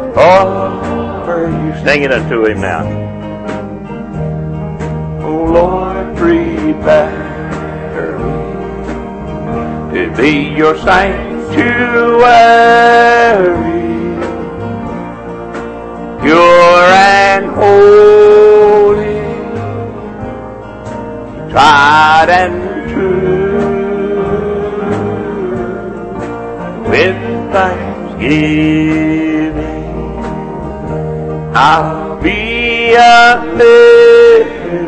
for you. Sing it unto him now. Oh Lord, prepare me to be your sanctuary, pure and holy, tried and true, with thanksgiving I'll be a living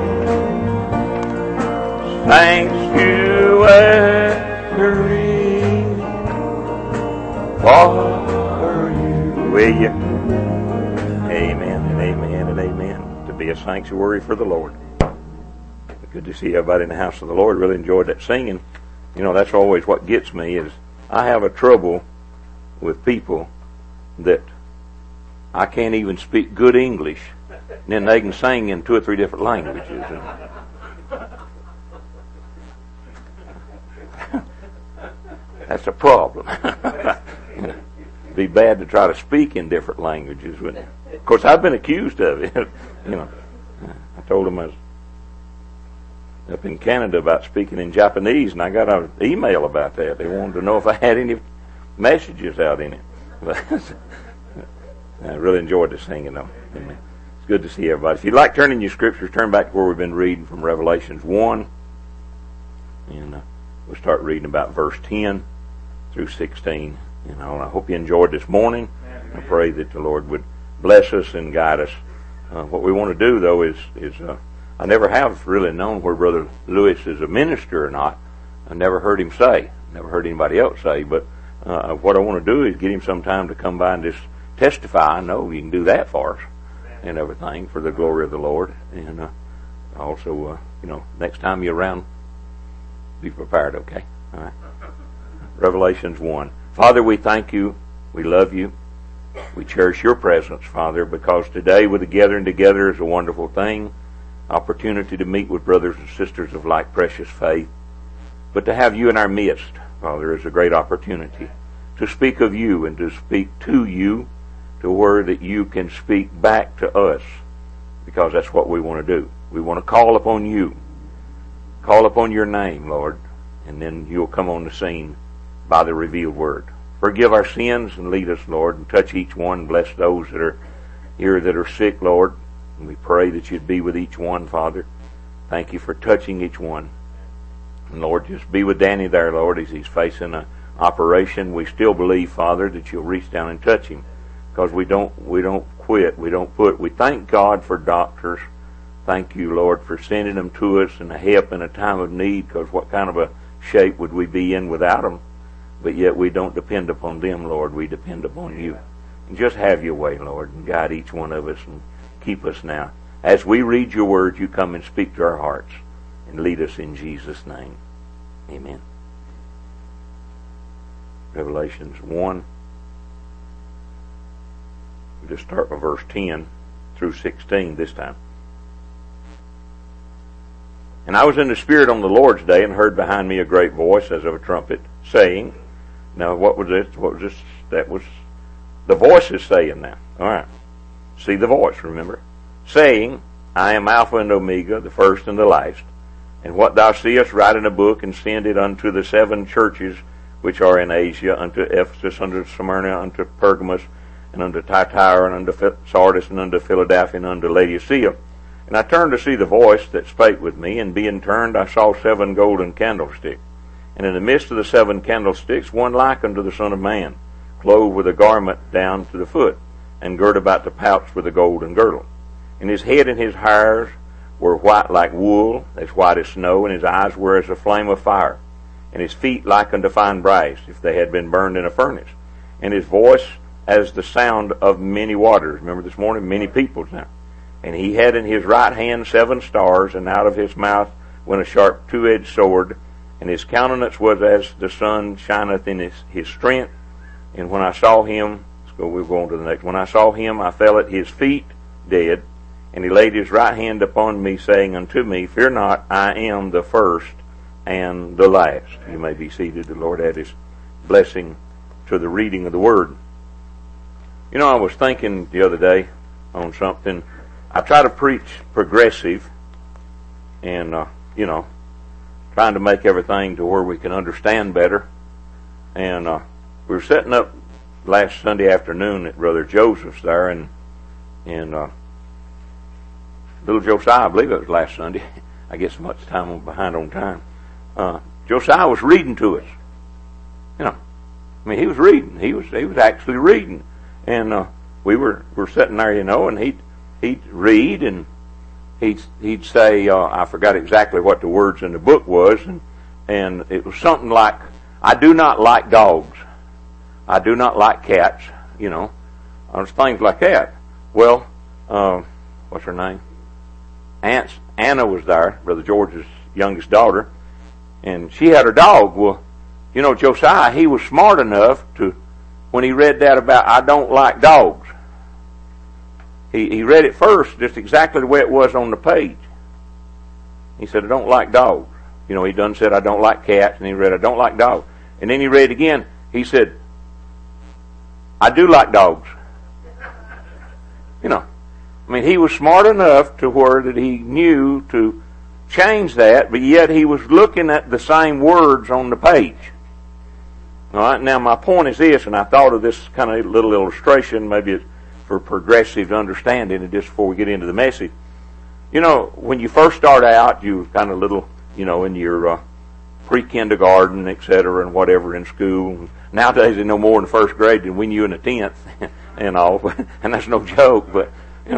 sanctuary for you. Will you? Amen and amen and amen. To be a sanctuary for the Lord. Good to see everybody in the house of the Lord. Really enjoyed that singing. You know, that's always what gets me is I have a trouble with people that I can't even speak good English, and then they can sing in 2 or 3 different languages. That's a problem. It'd be bad to try to speak in different languages. Of course, I've been accused of it. You know, I told them I was up in Canada about speaking in Japanese, and I got an email about that. They wanted to know if I had any messages out in it. I really enjoyed the singing, though. Amen. It's good to see everybody. If you'd like turning your scriptures, turn back to where we've been reading from Revelations 1. And we'll start reading about verse 10 through 16. You know, and I hope you enjoyed this morning. I pray that the Lord would bless us and guide us. What we want to do, though, is I never have really known where Brother Lewis is a minister or not. I never heard him say. Never heard anybody else say. But what I want to do is get him sometime to come by and just testify. I know you can do that for us and everything for the glory of the Lord. And also, you know, next time you're around, be prepared, okay? All right. Revelations 1. Father, we thank you. We love you. We cherish your presence, Father, because today with the gathering together is a wonderful thing. Opportunity to meet with brothers and sisters of like precious faith. But to have you in our midst, Father, is a great opportunity to speak of you and to speak to you to where that you can speak back to us, because that's what we want to do. We want to call upon you. Call upon your name, Lord, and then you'll come on the scene by the revealed word. Forgive our sins and lead us, Lord, and touch each one. Bless those that are here that are sick, Lord. And we pray that you'd be with each one, Father. Thank you for touching each one. And Lord, just be with Danny there, Lord, as he's facing an operation. We still believe, Father, that you'll reach down and touch him, because we don't quit. We thank God for doctors. Thank you, Lord, for sending them to us and help in a time of need, because what kind of a shape would we be in without them? But yet we don't depend upon them, Lord. We depend upon you. And just have your way, Lord, and guide each one of us and keep us now. As we read your word, you come and speak to our hearts and lead us in Jesus' name. Amen. Revelations 1. We'll just start with verse 10 through 16 this time. And I was in the Spirit on the Lord's day, and heard behind me a great voice as of a trumpet, saying, now what was this? What was this? That was the voice is saying now. All right. See the voice, remember? Saying, I am Alpha and Omega, the first and the last. And what thou seest, write in a book, and send it unto the 7 churches which are in Asia, unto Ephesus, unto Smyrna, unto Pergamos, and unto Thyatira, and unto Sardis, and unto Philadelphia, and unto Laodicea. And I turned to see the voice that spake with me, and being turned, I saw 7 golden candlesticks. And in the midst of the 7 candlesticks, one like unto the Son of Man, clothed with a garment down to the foot, and girt about the paps with a golden girdle. And his head and his hairs were white like wool, as white as snow, and his eyes were as a flame of fire, and his feet like unto fine brass, if they had been burned in a furnace, and his voice as the sound of many waters. Remember this morning, many peoples now. And he had in his right hand 7 stars, and out of his mouth went a sharp 2-edged sword, and his countenance was as the sun shineth in his strength. And when I saw him, we'll go on to the next. When I saw him, I fell at his feet dead, and he laid his right hand upon me, saying unto me, Fear not, I am the first and the last. You may be seated. The Lord add his blessing to the reading of the word. You know, I was thinking the other day on something. I try to preach progressive and, trying to make everything to where we can understand better. And we were setting up last Sunday afternoon at Brother Joseph's there, and little Josiah, I believe it was last Sunday. I guess much time I'm behind on time. Josiah was reading to us. He was reading. He was actually reading, and we were sitting there, and he'd read, and he'd say, I forgot exactly what the words in the book was, and it was something like, I do not like dogs. I do not like cats, things like that. Well, what's her name? Anna was there, Brother George's youngest daughter, and she had her dog. Well, Josiah, he was smart enough to, when he read that about, I don't like dogs, he read it first just exactly the way it was on the page. He said, I don't like dogs. He done said, I don't like cats, and he read, I don't like dogs. And then he read again, he said, I do like dogs. He was smart enough to where that he knew to change that, but yet he was looking at the same words on the page. All right, now my point is this, and I thought of this kind of little illustration, maybe it's for progressive understanding, and just before we get into the message. When you first start out, you kind of little, in your pre-kindergarten, etc., and whatever in school. Nowadays they know more in the first grade than when you in the 10th and all, and that's no joke, but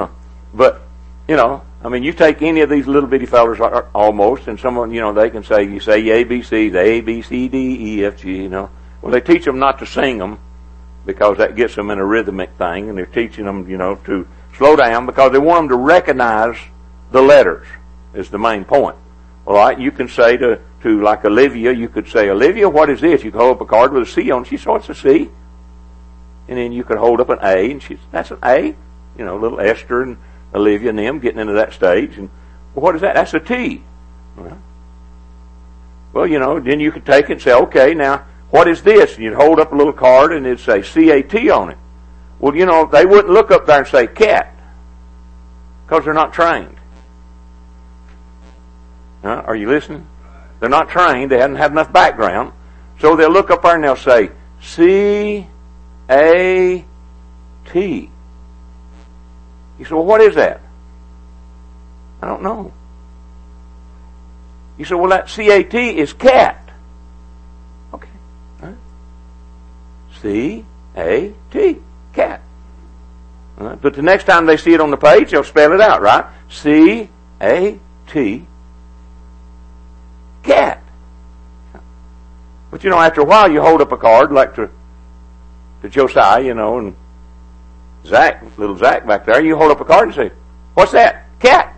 you take any of these little bitty fellas almost, and someone, they can say, you say ABCs, A, B, C, D, E, F, G, Well, they teach them not to sing them because that gets them in a rhythmic thing, and they're teaching them, to slow down because they want them to recognize the letters is the main point. All right, you can say to like Olivia, you could say, Olivia, what is this? You could hold up a card with a C on it. She saw it's a C. And then you could hold up an A, and that's an A. Little Esther and Olivia and them getting into that stage. And well, what is that? That's a T. Well, then you could take it and say, okay, now, what is this? And you'd hold up a little card, and it'd say C-A-T on it. Well, they wouldn't look up there and say cat because they're not trained. Are you listening? They're not trained. They haven't had enough background. So they'll look up there and they'll say C-A-T. You say, well, what is that? I don't know. You say, well, that C-A-T is cat. Okay. Right. C-A-T, cat. Right. But the next time they see it on the page, they'll spell it out, right? C-A-T, cat. But after a while, you hold up a card like to Josiah, and Zach, little Zach back there, you hold up a card and say, what's that? Cat.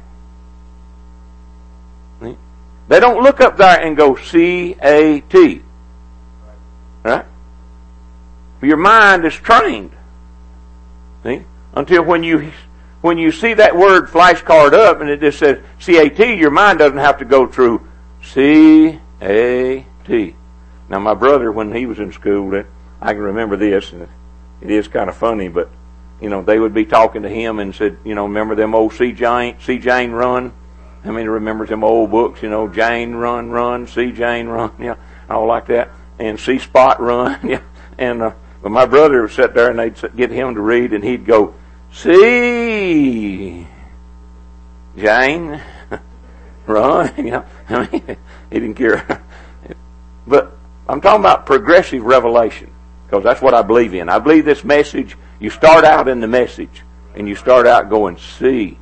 They don't look up there and go C-A-T. Right? Your mind is trained. See? Until when you see that word flashcard up and it just says C-A-T, your mind doesn't have to go through C-A-T. Now my brother, when he was in school, I can remember this, and it is kind of funny, but they would be talking to him and said, remember them old See Jane Run? How many remembers them old books, Jane Run, See Jane Run, all like that, and See Spot Run, and but my brother would sit there and they'd get him to read, and he'd go, See Jane Run, he didn't care. But I'm talking about progressive revelation, because that's what I believe in. I believe this message, you start out in the message, and you start out going C-A-T.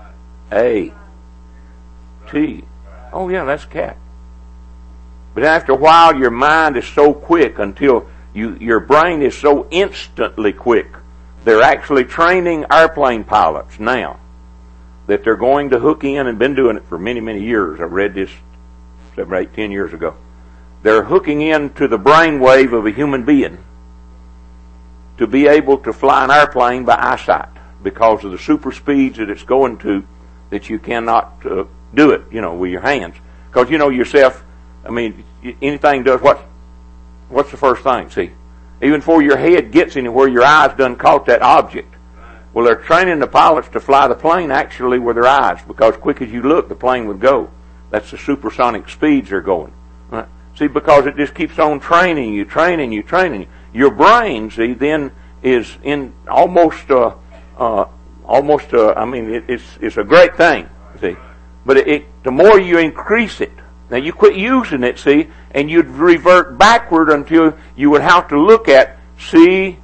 Oh yeah, that's cat. But after a while, your mind is so quick until your brain is so instantly quick. They're actually training airplane pilots now that they're going to hook in, and been doing it for many, many years. I read this 7, 8, 10 years ago. They're hooking into the brain wave of a human being to be able to fly an airplane by eyesight because of the super speeds that it's going to, that you cannot do it, with your hands. Because yourself, anything does what's the first thing? See, Even before your head gets anywhere, your eyes done caught that object. Well, they're training the pilots to fly the plane actually with their eyes, because quick as you look, the plane would go. That's the supersonic speeds they're going. Right? See, because it just keeps on training you. Your brain, see, then is in almost, I mean, it's a great thing, see. But the more you increase it, now you quit using it, see, and you'd revert backward until you would have to look at C-A-T.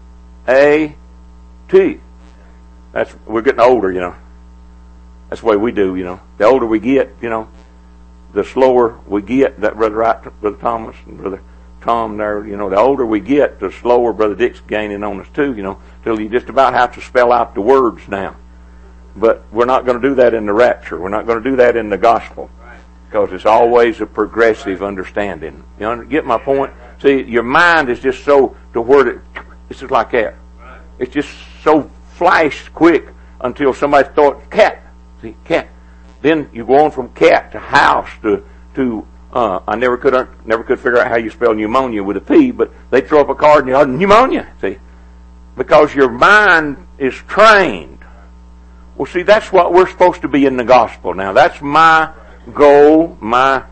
We're getting older, you know. That's the way we do, you know. The older we get, you know, the slower we get. That Brother Wright, Brother Thomas, and Brother Tom there, you know, the older we get, the slower Brother Dick's gaining on us too, you know, till you just about have to spell out the words now. But we're not going to do that in the rapture. We're not going to do that in the gospel, because it's always a progressive understanding. You get my point? See, your mind is just so to where it's just like that. It's just so flash quick until somebody thought cat. See, cat. Then you go on from cat to house to I never could figure out how you spell pneumonia with a P, but they throw up a card and you pneumonia. See, because your mind is trained. Well, see, that's what we're supposed to be in the gospel. Now, that's my goal, my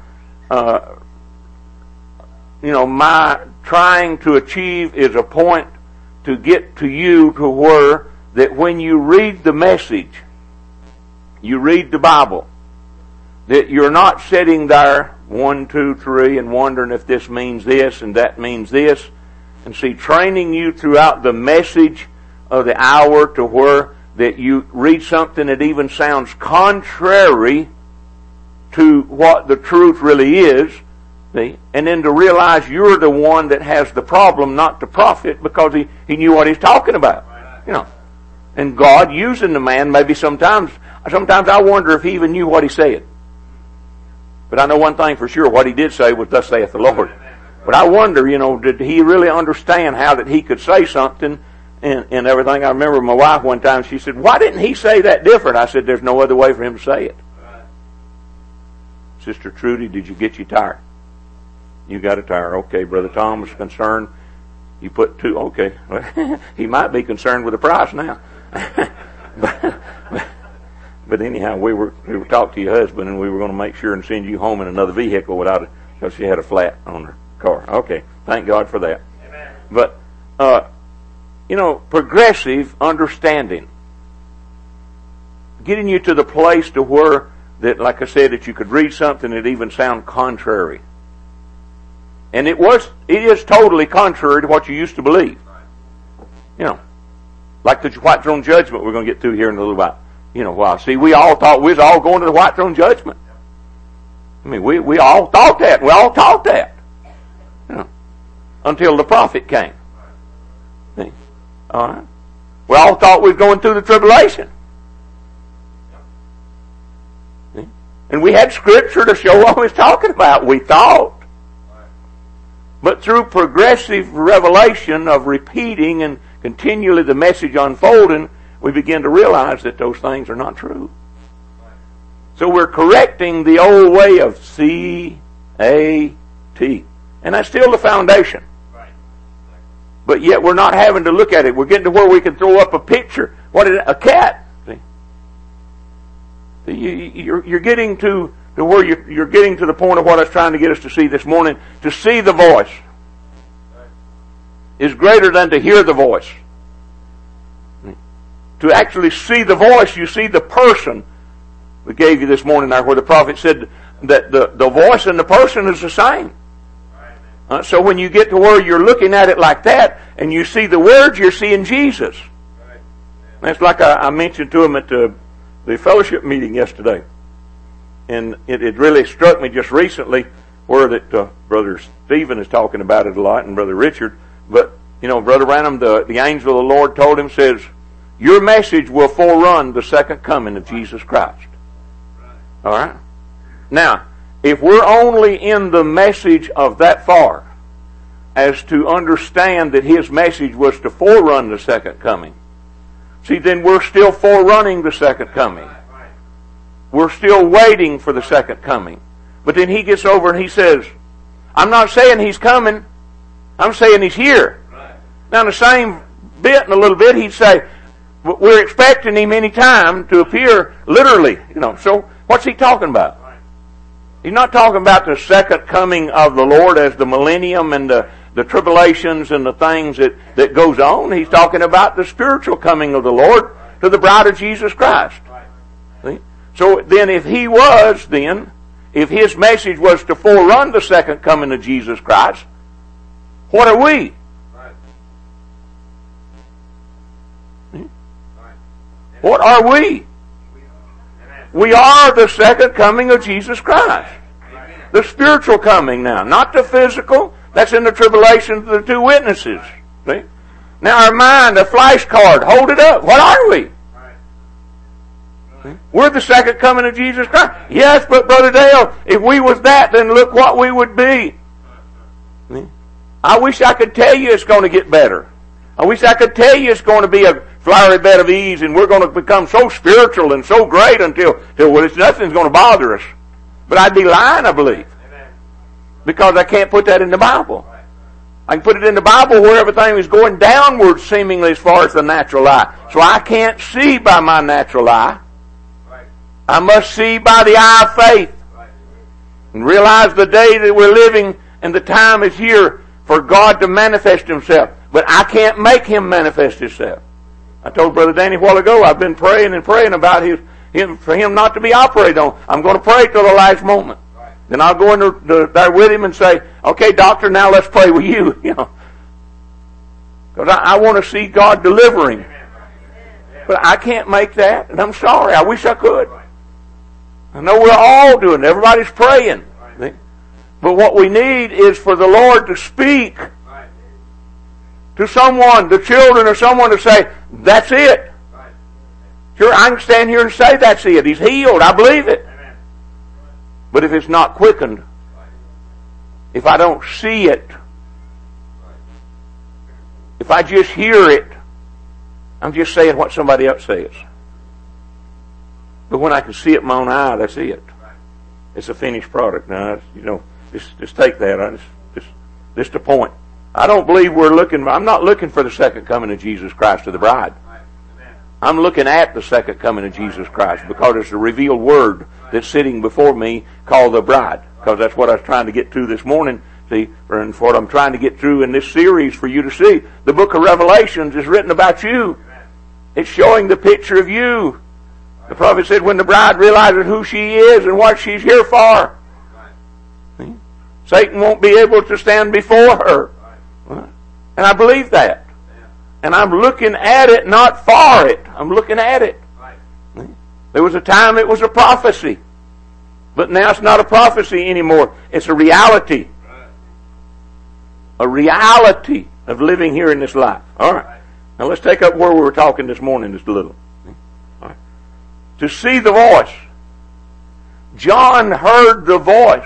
trying to achieve is a point to get to you to where that when you read the message, you read the Bible, that you're not sitting there 1, 2, 3 and wondering if this means this and that means this, and see, training you throughout the message of the hour to where that you read something that even sounds contrary to what the truth really is, see? And then to realize you're the one that has the problem, not the prophet, because he knew what he's talking about. You know. And God using the man, maybe sometimes I wonder if he even knew what he said. But I know one thing for sure, what he did say was, thus saith the Lord. But I wonder, you know, did he really understand how that he could say something and everything? I remember my wife one time, she said, why didn't he say that different? I said, there's no other way for him to say it. Sister Trudy, did you get your tire? You got a tire. Okay, Brother Tom was concerned. You put 2. Okay. He might be concerned with the price now. But anyhow, we were talking to your husband, and we were going to make sure and send you home in another vehicle because she had a flat on her car. Okay. Thank God for that. Amen. But, progressive understanding. Getting you to the place to where that, like I said, that you could read something that even sound contrary. And it is totally contrary to what you used to believe. You know, like the white throne judgment we're going to get through here in a little while. See, we all thought we was all going to the white throne judgment. I mean, we all thought that. We all taught that. You know, until the prophet came. See? All right. We all thought we was going through the tribulation. See? And we had scripture to show what we was talking about. We thought. But through progressive revelation of repeating and continually the message unfolding, we begin to realize that those things are not true. So we're correcting the old way of C-A-T. And that's still the foundation. But yet we're not having to look at it. We're getting to where we can throw up a picture. What is it? A cat. See? You're getting to where you're getting to the point of what I was trying to get us to see this morning. To see the voice is greater than to hear the voice. To actually see the voice, you see the person. We gave you this morning there where the prophet said that the voice and the person is the same. So when you get to where you're looking at it like that and you see the words, you're seeing Jesus. That's like I mentioned to him at the fellowship meeting yesterday. And it really struck me just recently where that Brother Stephen is talking about it a lot and Brother Richard. But, Brother Branham, the angel of the Lord told him, says, your message will forerun the second coming of Jesus Christ. All right? Now, if we're only in the message of that far as to understand that his message was to forerun the second coming, see, then we're still forerunning the second coming. We're still waiting for the second coming. But then he gets over and he says, I'm not saying he's coming. I'm saying he's here. Now in the same bit, in a little bit, he'd say, we're expecting him any time to appear literally. So what's he talking about? He's not talking about the second coming of the Lord as the millennium and the tribulations and the things that goes on. He's talking about the spiritual coming of the Lord to the bride of Jesus Christ. See? So then if his message was to forerun the second coming of Jesus Christ, what are we? What are we? We are the second coming of Jesus Christ. The spiritual coming now, not the physical. That's in the tribulation of the two witnesses. See? Now our mind, a flashcard, hold it up. What are we? See? We're the second coming of Jesus Christ. Yes, but Brother Dale, if we was that, then look what we would be. See? I wish I could tell you it's going to get better. I wish I could tell you it's going to be a flowery bed of ease and we're going to become so spiritual and so great until nothing's going to bother us. But I'd be lying, I believe. Because I can't put that in the Bible. I can put it in the Bible where everything is going downward seemingly as far as the natural eye. So I can't see by my natural eye. I must see by the eye of faith. And realize the day that we're living and the time is here for God to manifest Himself. But I can't make Him manifest Himself. I told Brother Danny a while ago, I've been praying and praying about for him not to be operated on. I'm going to pray till the last moment. Right. Then I'll go in there with him and say, okay, doctor, now let's pray with you. Because I want to see God deliver him. But I can't make that, and I'm sorry. I wish I could. I know we're all doing it. Everybody's praying. Right. But what we need is for the Lord to speak to someone, the children or someone, to say, that's it. Right. Sure, I can stand here and say that's it. He's healed. I believe it. Amen. But if it's not quickened, right. If I don't see it, right. If I just hear it, I'm just saying what somebody else says. But when I can see it in my own eye, that's it. Right. It's a finished product. Now, just take that. This the point. I don't believe I'm not looking for the second coming of Jesus Christ to the bride. I'm looking at the second coming of Jesus Christ because it's a revealed word that's sitting before me called the bride. Because that's what I was trying to get to this morning. See, and what I'm trying to get through in this series for you to see. The book of Revelations is written about you. It's showing the picture of you. The prophet said when the bride realizes who she is and what she's here for, Satan won't be able to stand before her. And I believe that. And I'm looking at it, not for it. I'm looking at it. There was a time it was a prophecy. But now it's not a prophecy anymore. It's a reality. A reality of living here in this life. All right. Now let's take up where we were talking this morning just a little. All right. To see the voice. John heard the voice.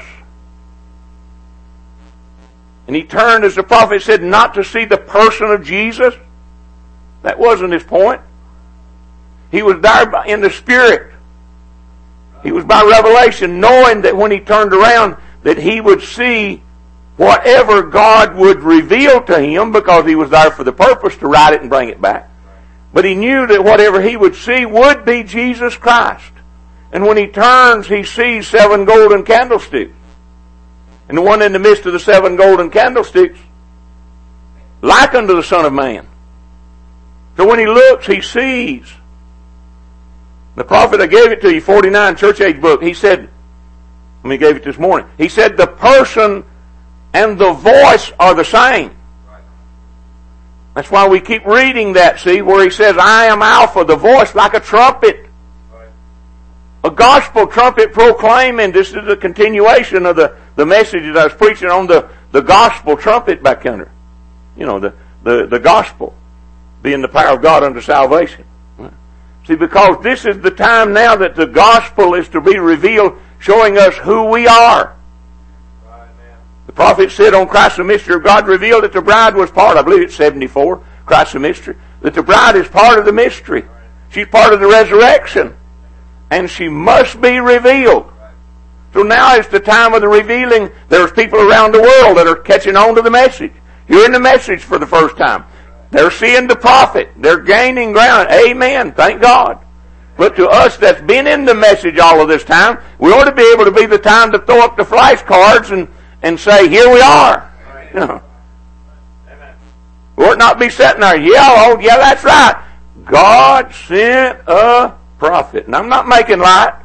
And he turned, as the prophet said, not to see the person of Jesus. That wasn't his point. He was there in the Spirit. He was by revelation, knowing that when he turned around, that he would see whatever God would reveal to him, because he was there for the purpose to write it and bring it back. But he knew that whatever he would see would be Jesus Christ. And when he turns, he sees 7 golden candlesticks. And the one in the midst of the 7 golden candlesticks, like unto the Son of Man. So when he looks, he sees. The prophet, I gave it to you, 49 church age book, he said, when he gave it this morning, he said the person and the voice are the same. That's why we keep reading that, see, where he says, I am Alpha, the voice like a trumpet. A gospel trumpet proclaiming. This is a continuation of the message that I was preaching on the gospel trumpet back under. The gospel being the power of God unto salvation. See, because this is the time now that the gospel is to be revealed, showing us who we are. The prophet said on Christ the Mystery of God revealed that the bride was part, I believe it's 74, Christ the Mystery, that the bride is part of the mystery. She's part of the resurrection. And she must be revealed. So now is the time of the revealing. There's people around the world that are catching on to the message, hearing the message for the first time. They're seeing the prophet. They're gaining ground. Amen. Thank God. But to us that's been in the message all of this time, we ought to be able to be the time to throw up the flashcards and say, here we are. You know. We ought not be sitting there, yeah, that's right. God sent a prophet. And I'm not making light.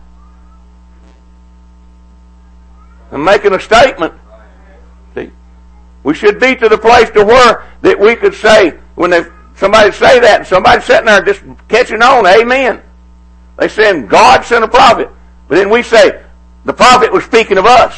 I'm making a statement. See? We should be to the place to where that we could say, when somebody say that, and somebody's sitting there just catching on, amen. They saying God sent a prophet. But then we say, the prophet was speaking of us.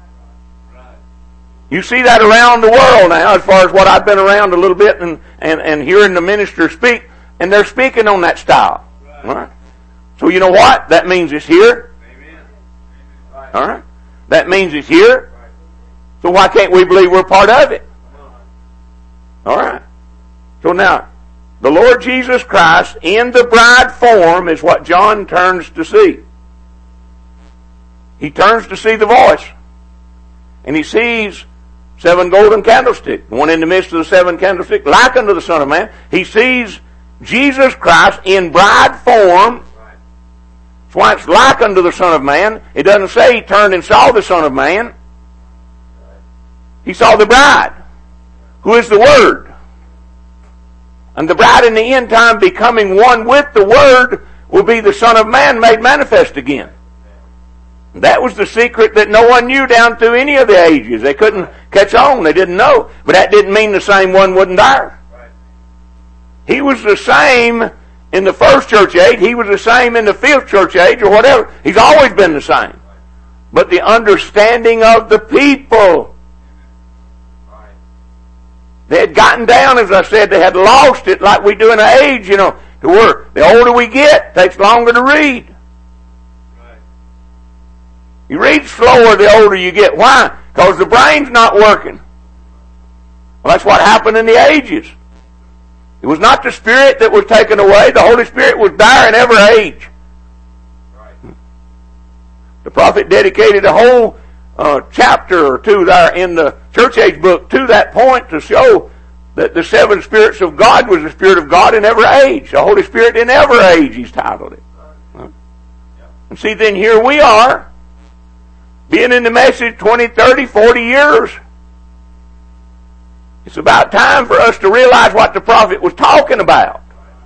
You see that around the world now, as far as what I've been around a little bit and hearing the minister speak, and they're speaking on that style. All right? So you know what? That means it's here. All right? That means it's here. So why can't we believe we're part of it? All right. So now, the Lord Jesus Christ in the bride form is what John turns to see. He turns to see the voice. And he sees 7 golden candlesticks, one in the midst of the 7 candlesticks, like unto the Son of Man. He sees Jesus Christ in bride form. That's why it's like unto the Son of Man. It doesn't say he turned and saw the Son of Man. He saw the bride, who is the Word. And the bride in the end time becoming one with the Word will be the Son of Man made manifest again. That was the secret that no one knew down through any of the ages. They couldn't catch on. They didn't know. But that didn't mean the same one wasn't there. He was the same in the first church age. He was the same in the 5th church age or whatever. He's always been the same. But the understanding of the people, they had gotten down, as I said, they had lost it like we do in an age, to where the older we get, it takes longer to read. You read slower the older you get. Why? Because the brain's not working. Well, that's what happened in the ages. It was not the Spirit that was taken away. The Holy Spirit was there in every age. The prophet dedicated a whole chapter or 2 there in the church age book to that point to show that the 7 spirits of God was the Spirit of God in every age. The Holy Spirit in every age, he's titled it. And see, then here we are, being in the message 20, 30, 40 years. It's about time for us to realize what the prophet was talking about.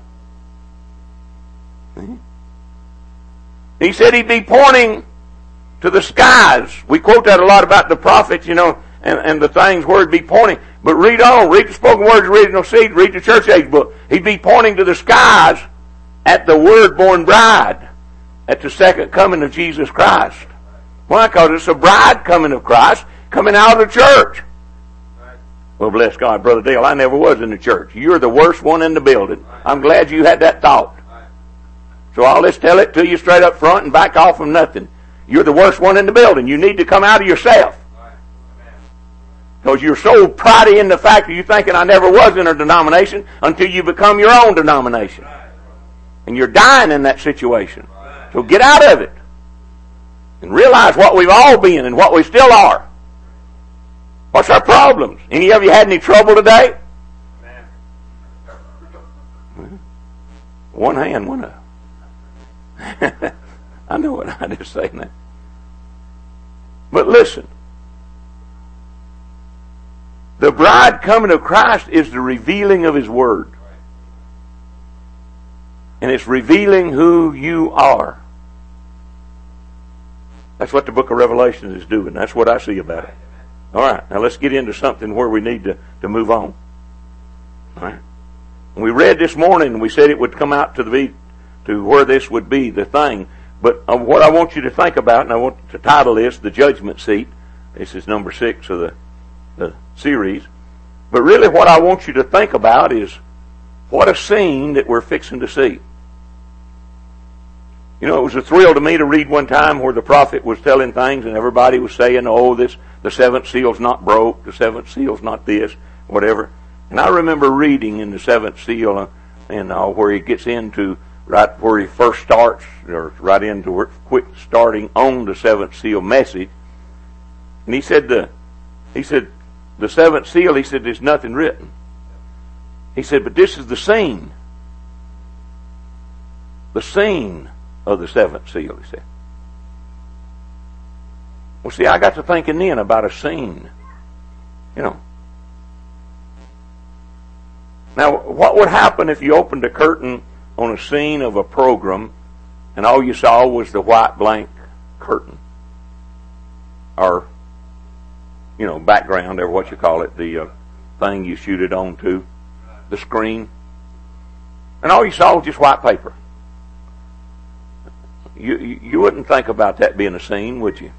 He said he'd be pointing to the skies. We quote that a lot about the prophets, and the things where he'd be pointing. But read on. Read the Spoken Words, Original Seed. Read the Church Age book. He'd be pointing to the skies at the Word-born bride at the second coming of Jesus Christ. Why? Because it's a bride coming of Christ, coming out of the church. Well, bless God, Brother Dale, I never was in the church. You're the worst one in the building. I'm glad you had that thought. So I'll just tell it to you straight up front and back off from nothing. You're the worst one in the building. You need to come out of yourself. Because you're so pridey in the fact that you're thinking I never was in a denomination until you become your own denomination. And you're dying in that situation. So get out of it. And realize what we've all been and what we still are. What's our problems? Any of you had any trouble today? One hand went up. I know what I just saying that. But listen. The bride coming of Christ is the revealing of His Word. And it's revealing who you are. That's what the book of Revelation is doing. That's what I see about it. All right, now let's get into something where we need to move on. All right. We read this morning, we said it would come out to where this would be the thing. But what I want you to think about, and I want to title this, The Judgment Seat. This is number 6 of the series. But really what I want you to think about is what a scene that we're fixing to see. It was a thrill to me to read one time where the prophet was telling things and everybody was saying, the 7th seal's not broke, the 7th seal's not this, whatever. And I remember reading in the 7th seal and where he gets into right where he first starts, or right into quick starting on the 7th seal message. And he said the 7th seal, he said, there's nothing written. He said, but this is the scene. The scene of the seventh seal, he said. Well, see, I got to thinking then about a scene. You know. Now, what would happen if you opened a curtain on a scene of a program and all you saw was the white blank curtain? Or, you know, background, or what you call it, the thing you shoot it onto, the screen. And all you saw was just white paper. You wouldn't think about that being a scene, would you?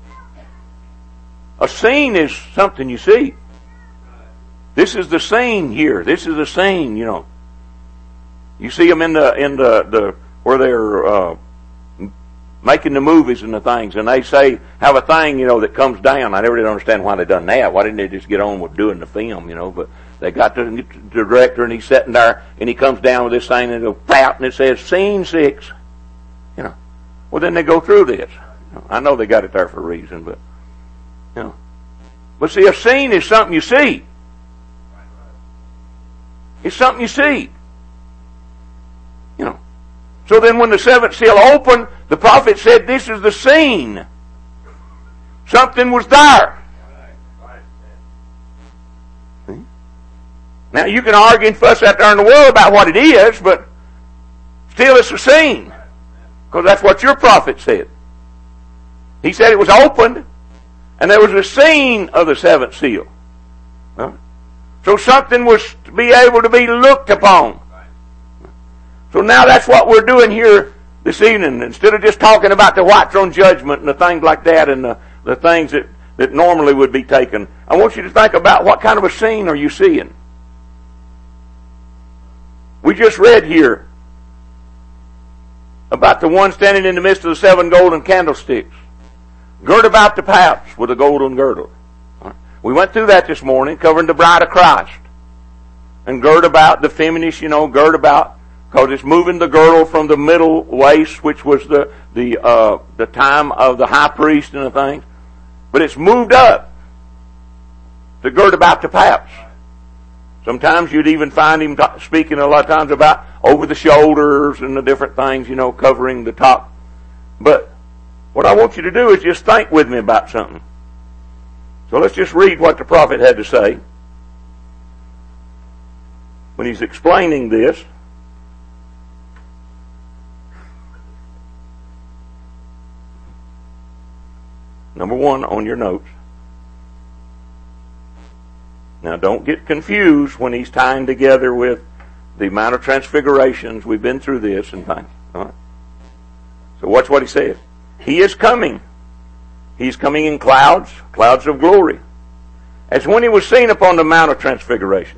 A scene is something you see. This is the scene here. This is the scene, you know. You see them in the where they're making the movies and the things, and they say have a thing, you know, that comes down. I never did understand why they done that. Why didn't they just get on with doing the film, you know? But they got the director, and he's sitting there, and he comes down with this thing, and it'll pat, and it says Scene 6. You know. Well, then they go through this. You know, I know they got it there for a reason, but you know. But see, a scene is something you see. It's something you see. You know. So then when the seventh seal opened, the prophet said, this is the scene. Something was there. See? Now you can argue and fuss out there in the world about what it is, but still it's a scene. Because that's what your prophet said. He said it was opened, and there was a scene of the seventh seal. Huh? So something was to be able to be looked upon. So now that's what we're doing here this evening. Instead of just talking about the white throne judgment and the things like that and the things that normally would be taken, I want you to think about what kind of a scene are you seeing. We just read here about the one standing in the midst of the seven golden candlesticks, girt about the paps with a golden girdle. We went through that this morning, covering the bride of Christ. And gird about, the feminist, you know, gird about, because it's moving the girdle from the middle waist, which was the time of the high priest and the things. But it's moved up to gird about the paps. Sometimes you'd even find him speaking a lot of times about over the shoulders and the different things, you know, covering the top. But what I want you to do is just think with me about something. So let's just read what the prophet had to say when he's explaining this. Number one on your notes. Now don't get confused when he's tying together with the Mount of Transfigurations. We've been through this and things. All right? So watch what he says. He is coming. He's coming in clouds of glory, as when he was seen upon the Mount of Transfiguration.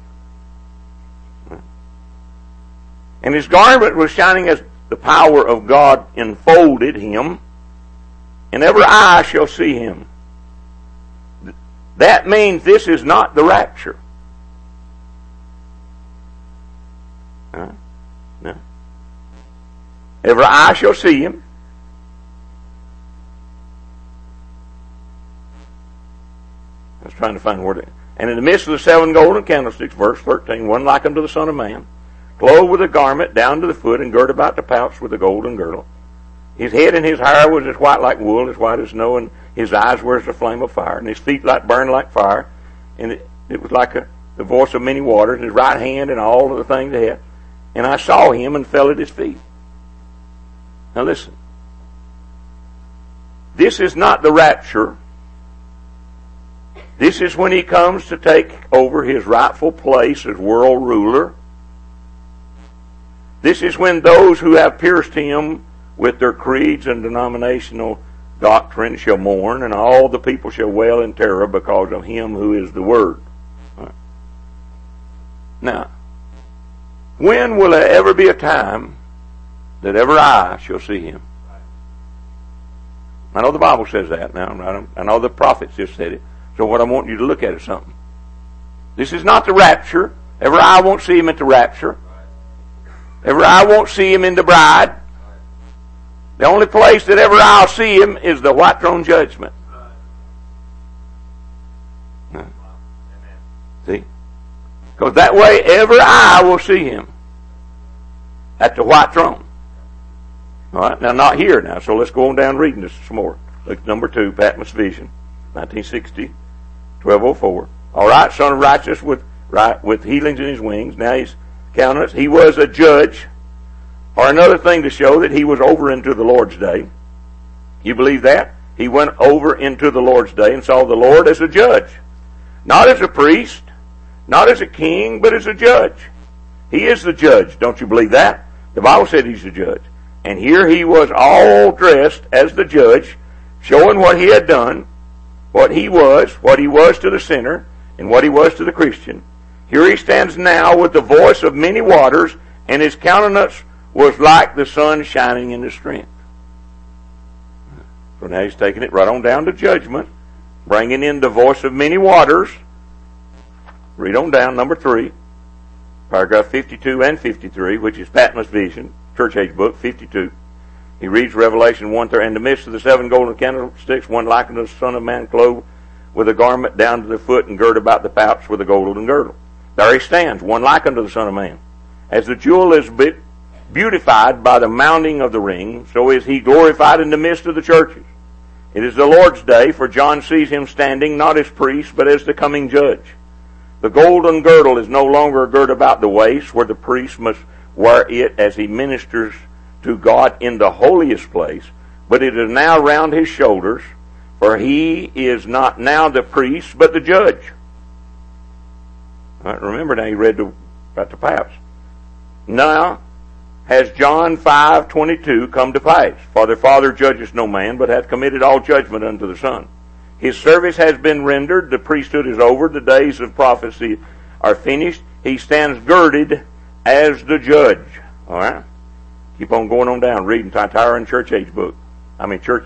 And his garment was shining as the power of God enfolded him, and every eye shall see him. That means this is not the rapture. No. Every eye shall see him. I was trying to find where and in the midst of the seven golden candlesticks, verse 13, one like unto the Son of Man, clothed with a garment down to the foot, and girt about the paps with a golden girdle. His head and his hair was as white like wool, as white as snow, and his eyes were as the flame of fire, and his feet burned like fire, and it was like the voice of many waters, and his right hand and all of the things he had. And I saw him and fell at his feet. Now listen. This is not the rapture. This is when he comes to take over his rightful place as world ruler. This is when those who have pierced him with their creeds and denominational doctrine shall mourn, and all the people shall wail in terror because of him who is the Word. Right. Now, when will there ever be a time that every eye shall see him? I know the Bible says that now. I know the prophets just said it. So what I want you to look at is something. This is not the rapture. Every eye won't see him at the rapture. Every eye won't see him in the bride. The only place that every eye will see him is the white throne judgment. See? Because that way every eye will see him at the white throne. All right, now not here now, so let's go on down reading this some more. Look at number 2, Patmos Vision, 1960, 1204. All right, Son of Righteousness with healings in his wings. Now his countenance. He was a judge. Or another thing to show that he was over into the Lord's day. You believe that? He went over into the Lord's day and saw the Lord as a judge. Not as a priest, not as a king, but as a judge. He is the judge. Don't you believe that? The Bible said he's the judge. And here he was all dressed as the judge, showing what he had done, what he was to the sinner, and what he was to the Christian. Here he stands now with the voice of many waters, and his countenance was like the sun shining in his strength. So now he's taking it right on down to judgment, bringing in the voice of many waters. Read on down, number 3, paragraph 52 and 53, which is Patmos Vision, Church Age book, 52. He reads Revelation 1:3. In the midst of the 7 golden candlesticks, one like unto the Son of Man, clothed with a garment down to the foot, and girt about the paps with a golden girdle. There he stands, one like unto the Son of Man. As the jewel is beautified by the mounting of the ring, so is he glorified in the midst of the churches. It is the Lord's day, for John sees him standing not as priest, but as the coming judge. The golden girdle is no longer a girt about the waist, where the priest must wear it as he ministers to God in the holiest place, but it is now round his shoulders, for he is not now the priest, but the judge. All right, remember now, he read about the paps. Now has John 5:22 come to pass. For the Father judges no man, but hath committed all judgment unto the Son. His service has been rendered, the priesthood is over, the days of prophecy are finished. He stands girded as the judge. All right? Keep on going on down, reading Thyatira Church Age book. Church,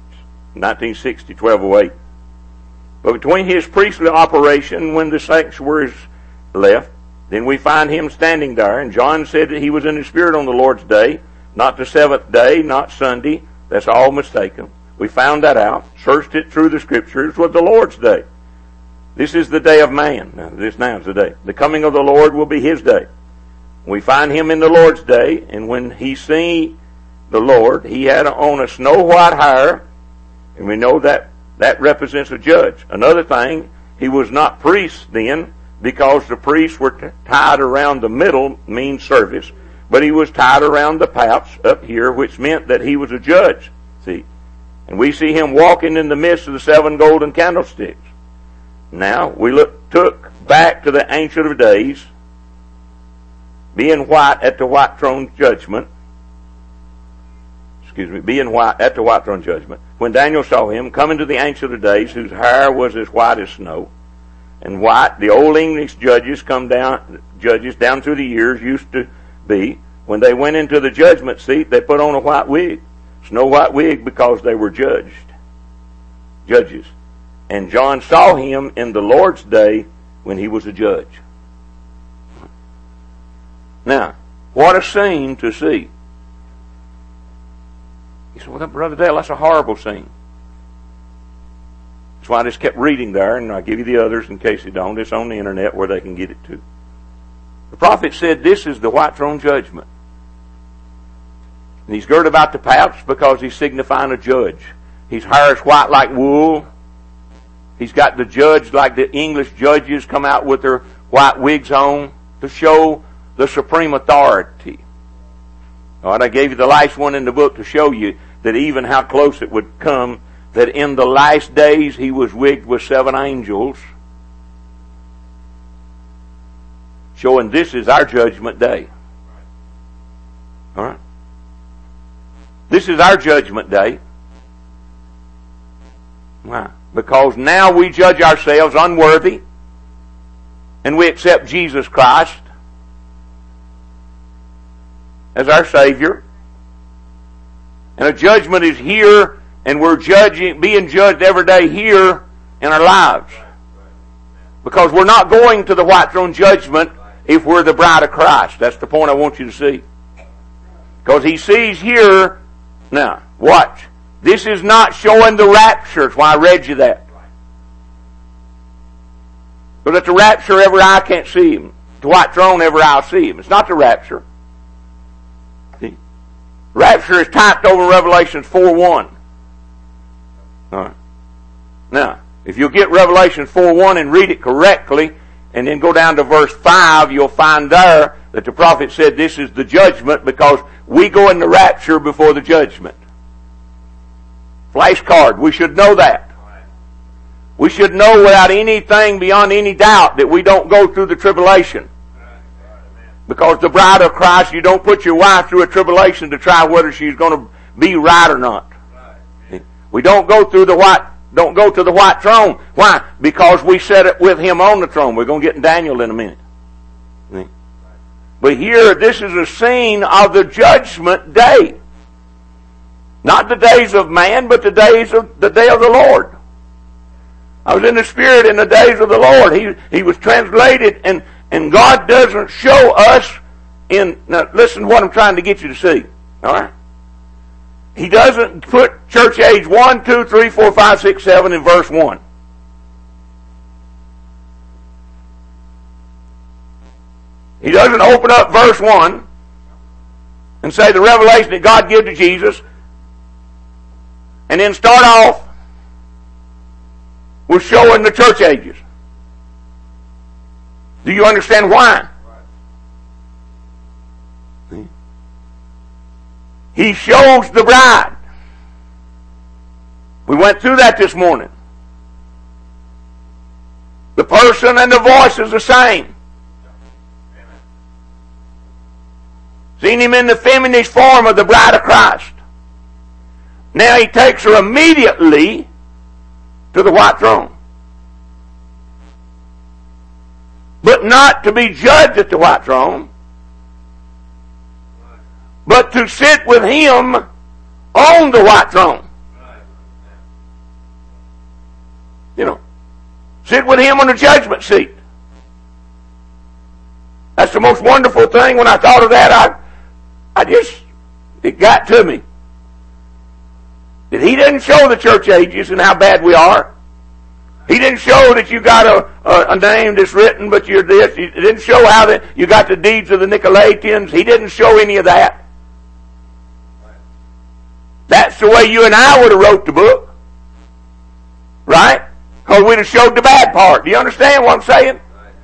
1960, 1208. But between his priestly operation, when the sanctuary is left, then we find him standing there, and John said that he was in the Spirit on the Lord's day, not the 7th day, not Sunday. That's all mistaken. We found that out, searched it through the Scriptures. It was the Lord's day. This is the day of man. This now is the day. The coming of the Lord will be his day. We find him in the Lord's day, and when he see the Lord, he had on a snow white hair, and we know that represents a judge. Another thing, he was not priest then, because the priests were tied around the middle, means service, but he was tied around the paps up here, which meant that he was a judge. See? And we see him walking in the midst of the 7 golden candlesticks. Now, we took back to the Ancient of Days, being white at the white throne judgment. Being white at the white throne judgment. When Daniel saw him come into the Ancient of Days, whose hair was as white as snow, and white, the old English judges down through the years used to be, when they went into the judgment seat, they put on a white wig. Snow white wig, because they were judges. And John saw him in the Lord's day when he was a judge. Now, what a scene to see. He said, well, Brother Dale, that's a horrible scene. That's why I just kept reading there, and I'll give you the others in case you don't. It's on the internet where they can get it too. The prophet said this is the white throne judgment. And he's girded about the paps because he's signifying a judge. His hair is white like wool. He's got the judge like the English judges come out with their white wigs on to show the supreme authority. All right, I gave you the last one in the book to show you that even how close it would come, that in the last days he was wigged with 7 angels, showing this is our judgment day. All right? This is our judgment day. Why? Because now we judge ourselves unworthy, and we accept Jesus Christ as our Savior. And a judgment is here, and we're being judged every day here in our lives. Because we're not going to the white throne judgment if we're the bride of Christ. That's the point I want you to see. Because he sees here, now, watch. This is not showing the rapture. That's why I read you that. But at the rapture, every eye can't see him. the white throne, every eye will see him. It's not the rapture. See? Rapture is typed over in Revelation 4:1. All right. Now, if you'll get Revelation 4:1 and read it correctly, and then go down to verse 5, you'll find there that the prophet said this is the judgment because we go in the rapture before the judgment. Flashcard, we should know that. We should know without anything beyond any doubt that we don't go through the tribulation. Because the bride of Christ, you don't put your wife through a tribulation to try whether she's going to be right or not. We don't go through the white throne. Why? Because we set it with him on the throne. We're going to get in Daniel in a minute. But here, this is a scene of the judgment day. Not the days of man, but the day of the Lord. I was in the Spirit in the days of the Lord. He was translated, and God doesn't show us now listen to what I'm trying to get you to see. Alright? He doesn't put church age 1, 2, 3, 4, 5, 6, 7 in verse 1. He doesn't open up verse 1 and say the revelation that God gave to Jesus and then start off with showing the church ages. Do you understand why? He shows the bride. We went through that this morning. The person and the voice is the same. Seen him in the feminine form of the bride of Christ. Now he takes her immediately to the white throne. But not to be judged at the white throne, but to sit with him on the white throne. You know, sit with him on the judgment seat. That's the most wonderful thing. When I thought of that, it got to me. That he didn't show the church ages and how bad we are. He didn't show that you got a name that's written, but you're this. He didn't show how that you got the deeds of the Nicolaitans. He didn't show any of that. That's the way you and I would have wrote the book. Right? Because we'd have showed the bad part. Do you understand what I'm saying?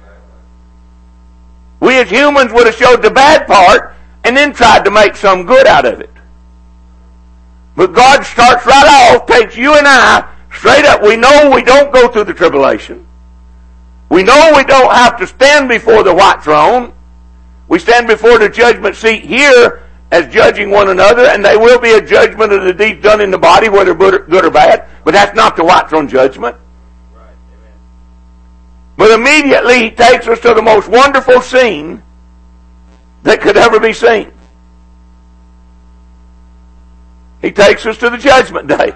We as humans would have showed the bad part and then tried to make some good out of it. But God starts right off, takes you and I straight up. We know we don't go through the tribulation. We know we don't have to stand before the white throne. We stand before the judgment seat here as judging one another, and there will be a judgment of the deeds done in the body, whether good or bad, but that's not the white throne judgment. Right. Amen. But immediately he takes us to the most wonderful scene that could ever be seen. He takes us to the judgment day.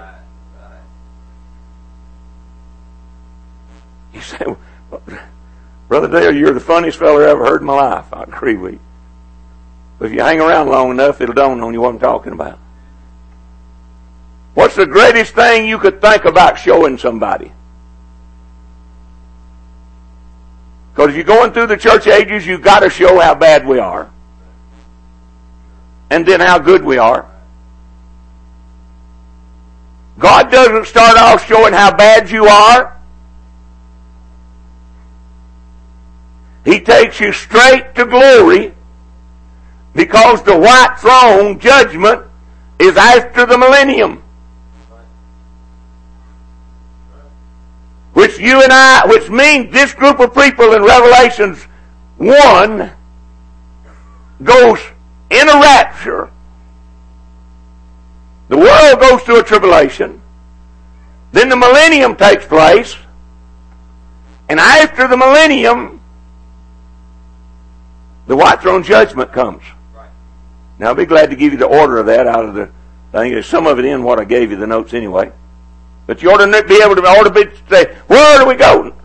You say, well, Brother Dale, you're the funniest fellow I ever heard in my life. I agree with you. But if you hang around long enough, it'll dawn on you what I'm talking about. What's the greatest thing you could think about showing somebody? Because if you're going through the church ages, you've got to show how bad we are. And then how good we are. God doesn't start off showing how bad you are. He takes you straight to glory because the white throne judgment is after the millennium. Which means this group of people in Revelations 1 goes in a rapture. The world goes through a tribulation. Then the millennium takes place. And after the millennium, the white throne judgment comes. Right. Now I'll be glad to give you the order of that out of the thing. There's some of it in what I gave you the notes anyway. But you ought to be able to say, where do we go?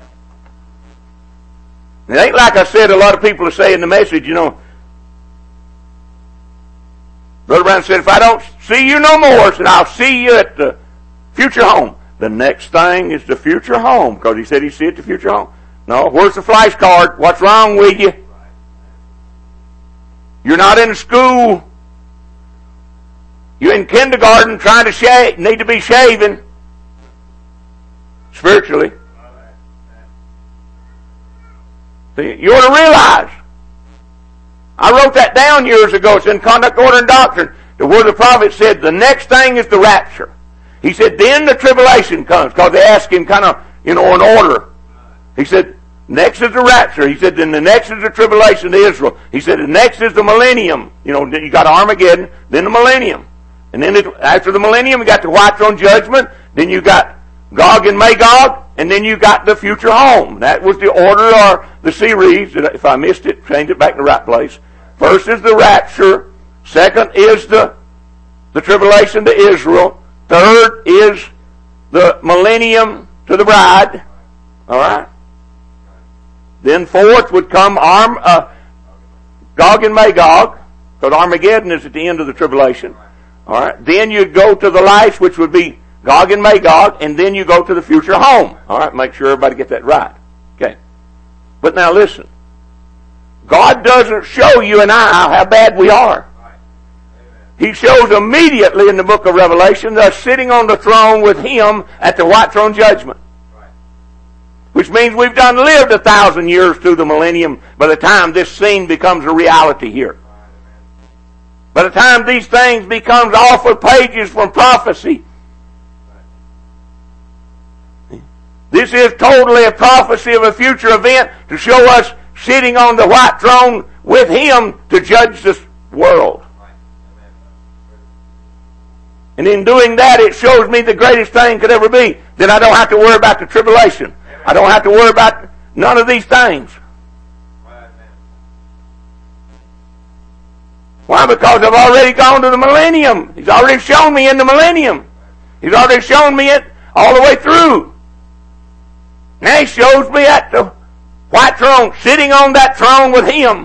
It ain't like I said a lot of people are saying in the message, you know. Brother Brown said, if I don't see you no more, then I'll see you at the future home. The next thing is the future home, because he said he'd see it at the future home. No, where's the flashcard? What's wrong with you? You're not in school. You're in kindergarten trying to need to be shaven. Spiritually. See, you ought to realize. I wrote that down years ago. It's in Conduct, Order, and Doctrine. Where the prophet said the next thing is the rapture. He said then the tribulation comes. Because they asked him kind of, in order. He said, next is the rapture. He said, then the next is the tribulation to Israel. He said, the next is the millennium. You got Armageddon, then the millennium. And then after the millennium, you got the white throne judgment. Then you got Gog and Magog. And then you got the future home. That was the order or the series. If I missed it, change it back to the right place. First is the rapture. Second is the tribulation to Israel. Third is the millennium to the bride. All right. Then fourth would come Gog and Magog, because Armageddon is at the end of the tribulation. All right. Then you go to the life, which would be Gog and Magog, and then you go to the future home. All right. Make sure everybody get that right. Okay. But now listen. God doesn't show you and I how bad we are. He shows immediately in the book of Revelation us sitting on the throne with Him at the white throne judgment. Which means we've done lived 1,000 years through the millennium by the time this scene becomes a reality here. By the time these things becomes off of pages from prophecy. This is totally a prophecy of a future event to show us sitting on the white throne with Him to judge this world. And in doing that, it shows me the greatest thing could ever be. Then I don't have to worry about the tribulation. I don't have to worry about none of these things. Why? Because I've already gone to the millennium. He's already shown me in the millennium. He's already shown me it all the way through. Now He shows me at the white throne, sitting on that throne with Him.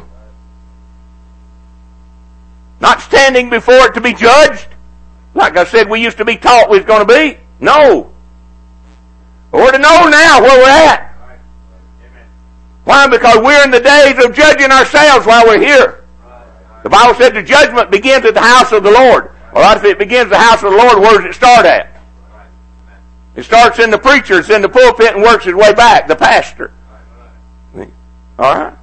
Not standing before it to be judged. Like I said, we used to be taught we was going to be. No. We're to know now where we're at. Why? Because we're in the days of judging ourselves while we're here. The Bible said the judgment begins at the house of the Lord. Well, if it begins at the house of the Lord, where does it start at? It starts in the preacher, it's in the pulpit, and works its way back, the pastor. All right?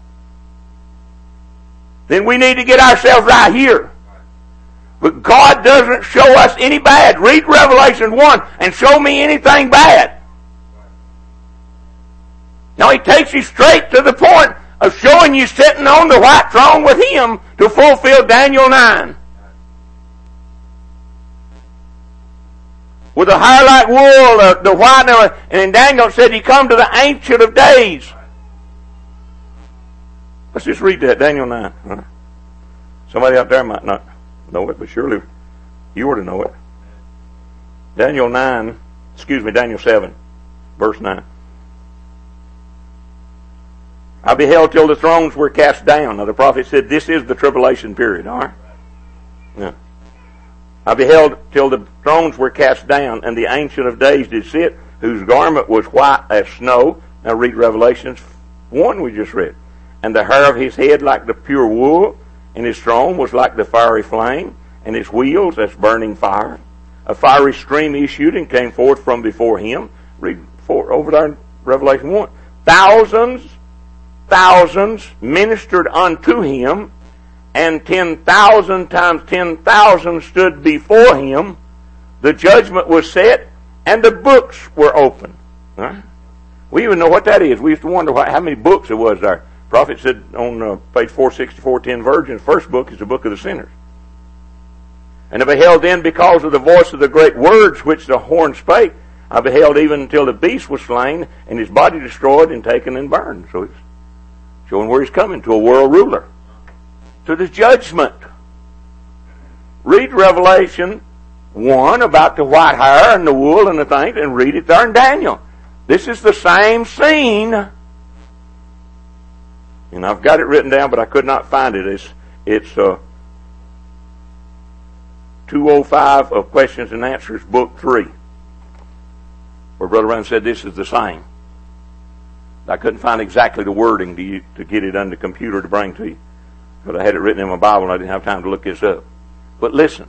Then we need to get ourselves right here. But God doesn't show us any bad. Read Revelation 1 and show me anything bad. No, He takes you straight to the point of showing you sitting on the white throne with Him to fulfill Daniel 9. With the hair like wool, the white, and then Daniel said He come to the Ancient of Days. Let's just read that, Daniel 9. Somebody out there might not know it, but surely you ought to know it. Daniel 7, verse 9. I beheld till the thrones were cast down. Now the prophet said this is the tribulation period, all right? Yeah. I beheld till the thrones were cast down, and the Ancient of Days did sit, whose garment was white as snow. Now read Revelations 1 we just read. And the hair of His head like the pure wool, and His throne was like the fiery flame, and His wheels as burning fire. A fiery stream issued and came forth from before Him. Read over there in Revelation 1. Thousands ministered unto Him, and 10,000 times 10,000 stood before Him. The judgment was set, and the books were opened. Right? We even know what that is. We used to wonder how many books it was there. The prophet said on page 464, 10 virgins, first book is the book of the sinners. And I beheld then, because of the voice of the great words which the horn spake, I beheld even until the beast was slain, and his body destroyed and taken and burned. So it's showing where he's coming, to a world ruler. To the judgment. Read Revelation 1 about the white hair and the wool and the things, and read it there in Daniel. This is the same scene. And I've got it written down, but I could not find it. It's 205 of Questions and Answers, Book 3. Where Brother Ryan said this is the same. I couldn't find exactly the wording to get it on the computer to bring to you. But I had it written in my Bible and I didn't have time to look this up. But listen.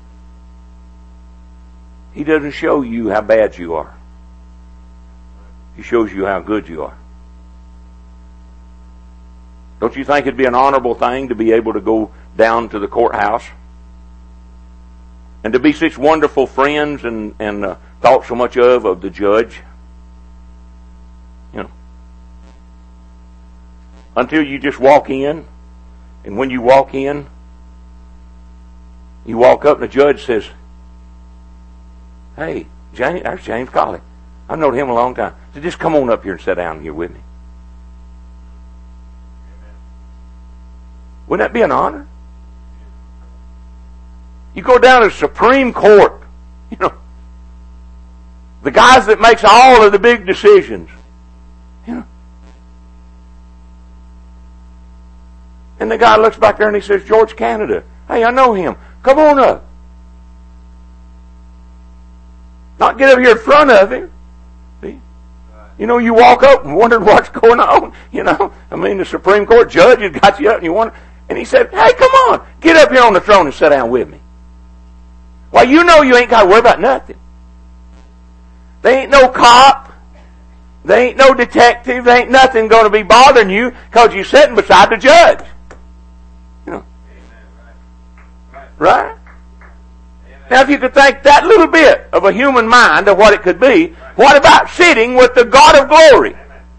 He doesn't show you how bad you are. He shows you how good you are. Don't you think it'd be an honorable thing to be able to go down to the courthouse and to be such wonderful friends and thought so much of the judge? You know, until you just walk in, and when you walk in, you walk up and the judge says, "Hey, James, there's James Colley. I've known him a long time. So just come on up here and sit down here with me." Wouldn't that be an honor? You go down to the Supreme Court, you know, the guys that makes all of the big decisions, you know. And the guy looks back there and he says, "George Canada. Hey, I know him. Come on up." Not get up here in front of him. See? You know, you walk up and wonder what's going on. You know, I mean, the Supreme Court judge has got you up and you wonder. And he said, "Hey, come on. Get up here on the throne and sit down with me." Well, you know you ain't got to worry about nothing. There ain't no cop. There ain't no detective. There ain't nothing going to be bothering you because you're sitting beside the judge. You know. Right? Now, if you could think that little bit of a human mind of what it could be, what about sitting with the God of glory?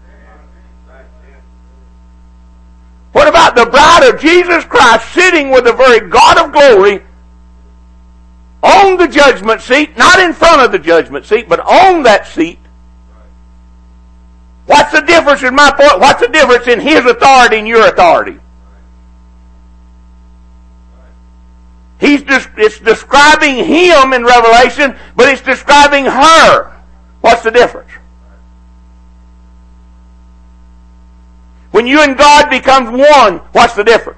What about the bride of Jesus Christ sitting with the very God of glory on the judgment seat, not in front of the judgment seat, but on that seat? What's the difference in my point? What's the difference in His authority and your authority? It's describing Him in Revelation, but it's describing her. What's the difference? When you and God becomes one, what's the difference?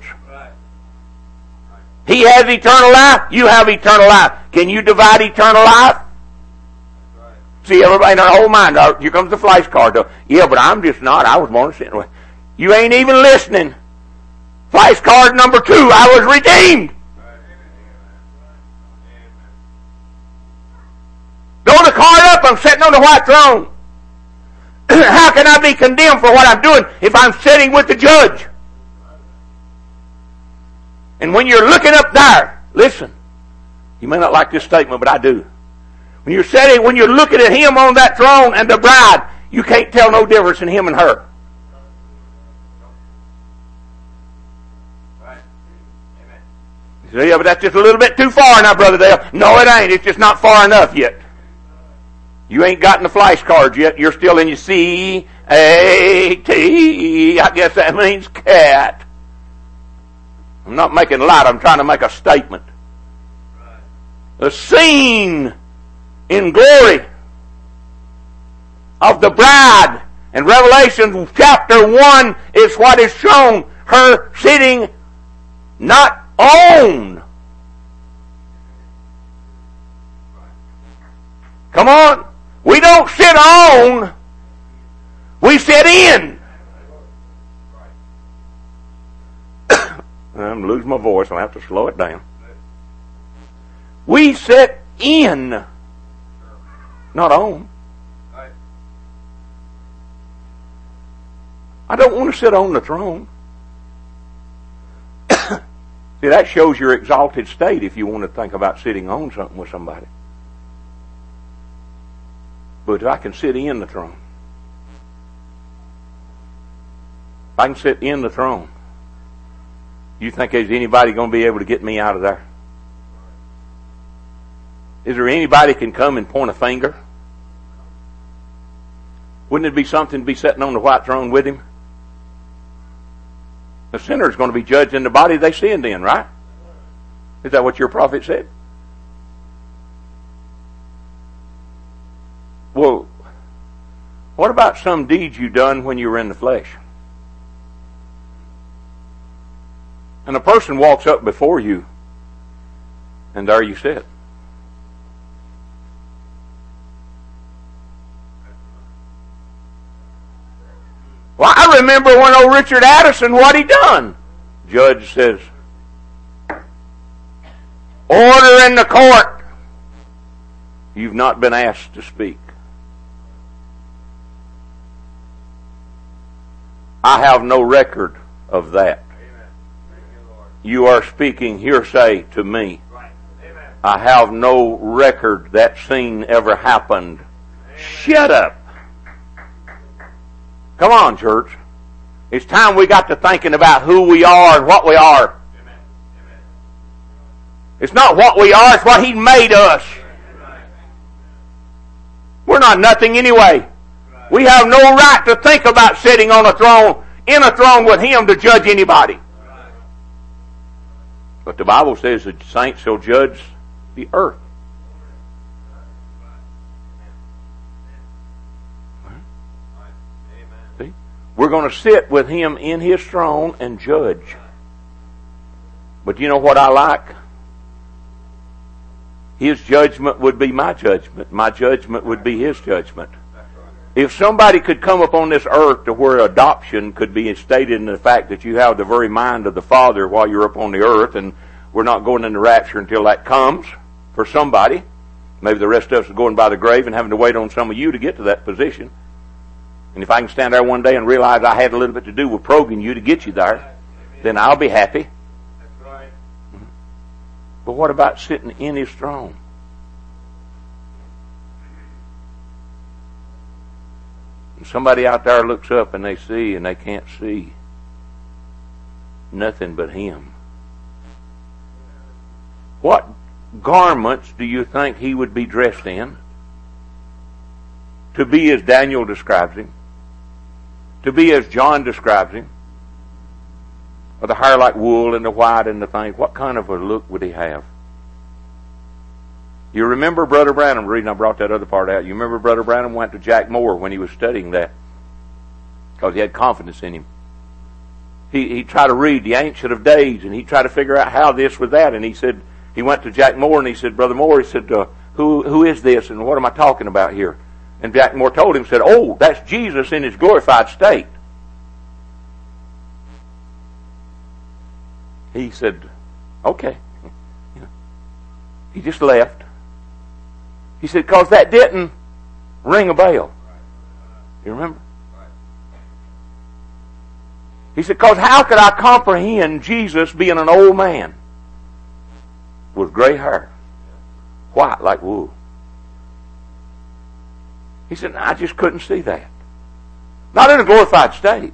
He has eternal life, you have eternal life. Can you divide eternal life? See, everybody in their whole mind, here comes the flash card. Though. Yeah, but I'm just not. I was born sin. You ain't even listening. Flash card number 2, I was redeemed. Throw the card up, I'm sitting on the white throne. How can I be condemned for what I'm doing if I'm sitting with the judge? And when you're looking up there, listen, you may not like this statement, but I do. When you're looking at Him on that throne and the bride, you can't tell no difference in Him and her. You say, yeah, but that's just a little bit too far now, Brother Dale. No, it ain't. It's just not far enough yet. You ain't gotten the flashcards yet. You're still in your C-A-T. I guess that means cat. I'm not making light. I'm trying to make a statement. The scene in glory of the bride in Revelation chapter 1 is what is shown. Her sitting not on. Come on. We don't sit on, we sit in. I'm losing my voice, I'll have to slow it down. We sit in, not on. I don't want to sit on the throne. See, that shows your exalted state if you want to think about sitting on something with somebody. But I can sit in the throne. I can sit in the throne. You think there's anybody going to be able to get me out of there? Is there anybody can come and point a finger? Wouldn't it be something to be sitting on the white throne with Him? The sinner is going to be judged in the body they sinned in, right? Is that what your prophet said? Well, what about some deeds you done when you were in the flesh? And a person walks up before you, and there you sit. Well, remember when old Richard Addison, what he done. Judge says, order in the court. You've not been asked to speak. I have no record of that. You are speaking hearsay to me. I have no record that scene ever happened. Shut up. Come on, church. It's time we got to thinking about who we are and what we are. It's not what we are, it's what He made us. We're not nothing anyway. We have no right to think about sitting on a throne, in a throne with Him to judge anybody. But the Bible says the saints shall judge the earth. See? We're going to sit with Him in His throne and judge. But you know what I like? His judgment would be my judgment. My judgment would be His judgment. If somebody could come upon this earth to where adoption could be stated in the fact that you have the very mind of the Father while you're upon the earth, and we're not going into rapture until that comes for somebody. Maybe the rest of us are going by the grave and having to wait on some of you to get to that position. And if I can stand there one day and realize I had a little bit to do with probing you to get you there, then I'll be happy. That's right. But what about sitting in His throne? And somebody out there looks up and they see and they can't see nothing but Him. What garments do you think He would be dressed in? To be as Daniel describes Him? To be as John describes Him? Or the hair like wool and the white and the thing? What kind of a look would He have? You remember Brother Branham, the reason I brought that other part out, you remember Brother Branham went to Jack Moore when he was studying that, because he had confidence in him. He tried to read the Ancient of Days, and he tried to figure out how this was that, and he said, he went to Jack Moore and he said, Brother Moore, he said, who is this and what am I talking about here? And Jack Moore told him, said, oh, that's Jesus in His glorified state. He said, okay. He just left. He said, because that didn't ring a bell. You remember? He said, because how could I comprehend Jesus being an old man with gray hair, white like wool? He said, I just couldn't see that. Not in a glorified state.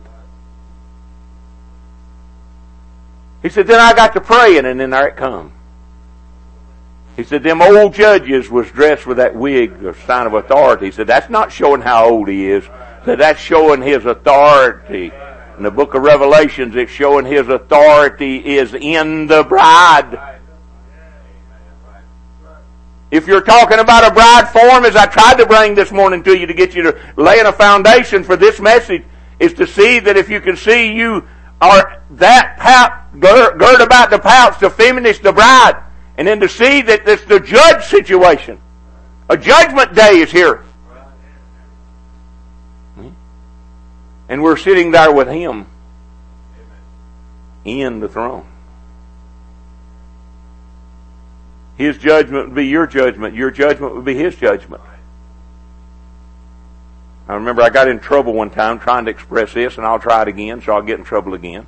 He said, then I got to praying, and then there it come. He said, them old judges was dressed with that wig, a sign of authority. He said, that's not showing how old he is. He said, that's showing his authority. In the book of Revelations, it's showing His authority is in the bride. If you're talking about a bride form, as I tried to bring this morning to you to get you to lay in a foundation for this message, is to see that if you can see you are that gird about the pouch to finish the bride, and then to see that it's the judge situation. A judgment day is here. And we're sitting there with Him in the throne. His judgment would be your judgment. Your judgment would be His judgment. I remember I got in trouble one time trying to express this, and I'll try it again, so I'll get in trouble again.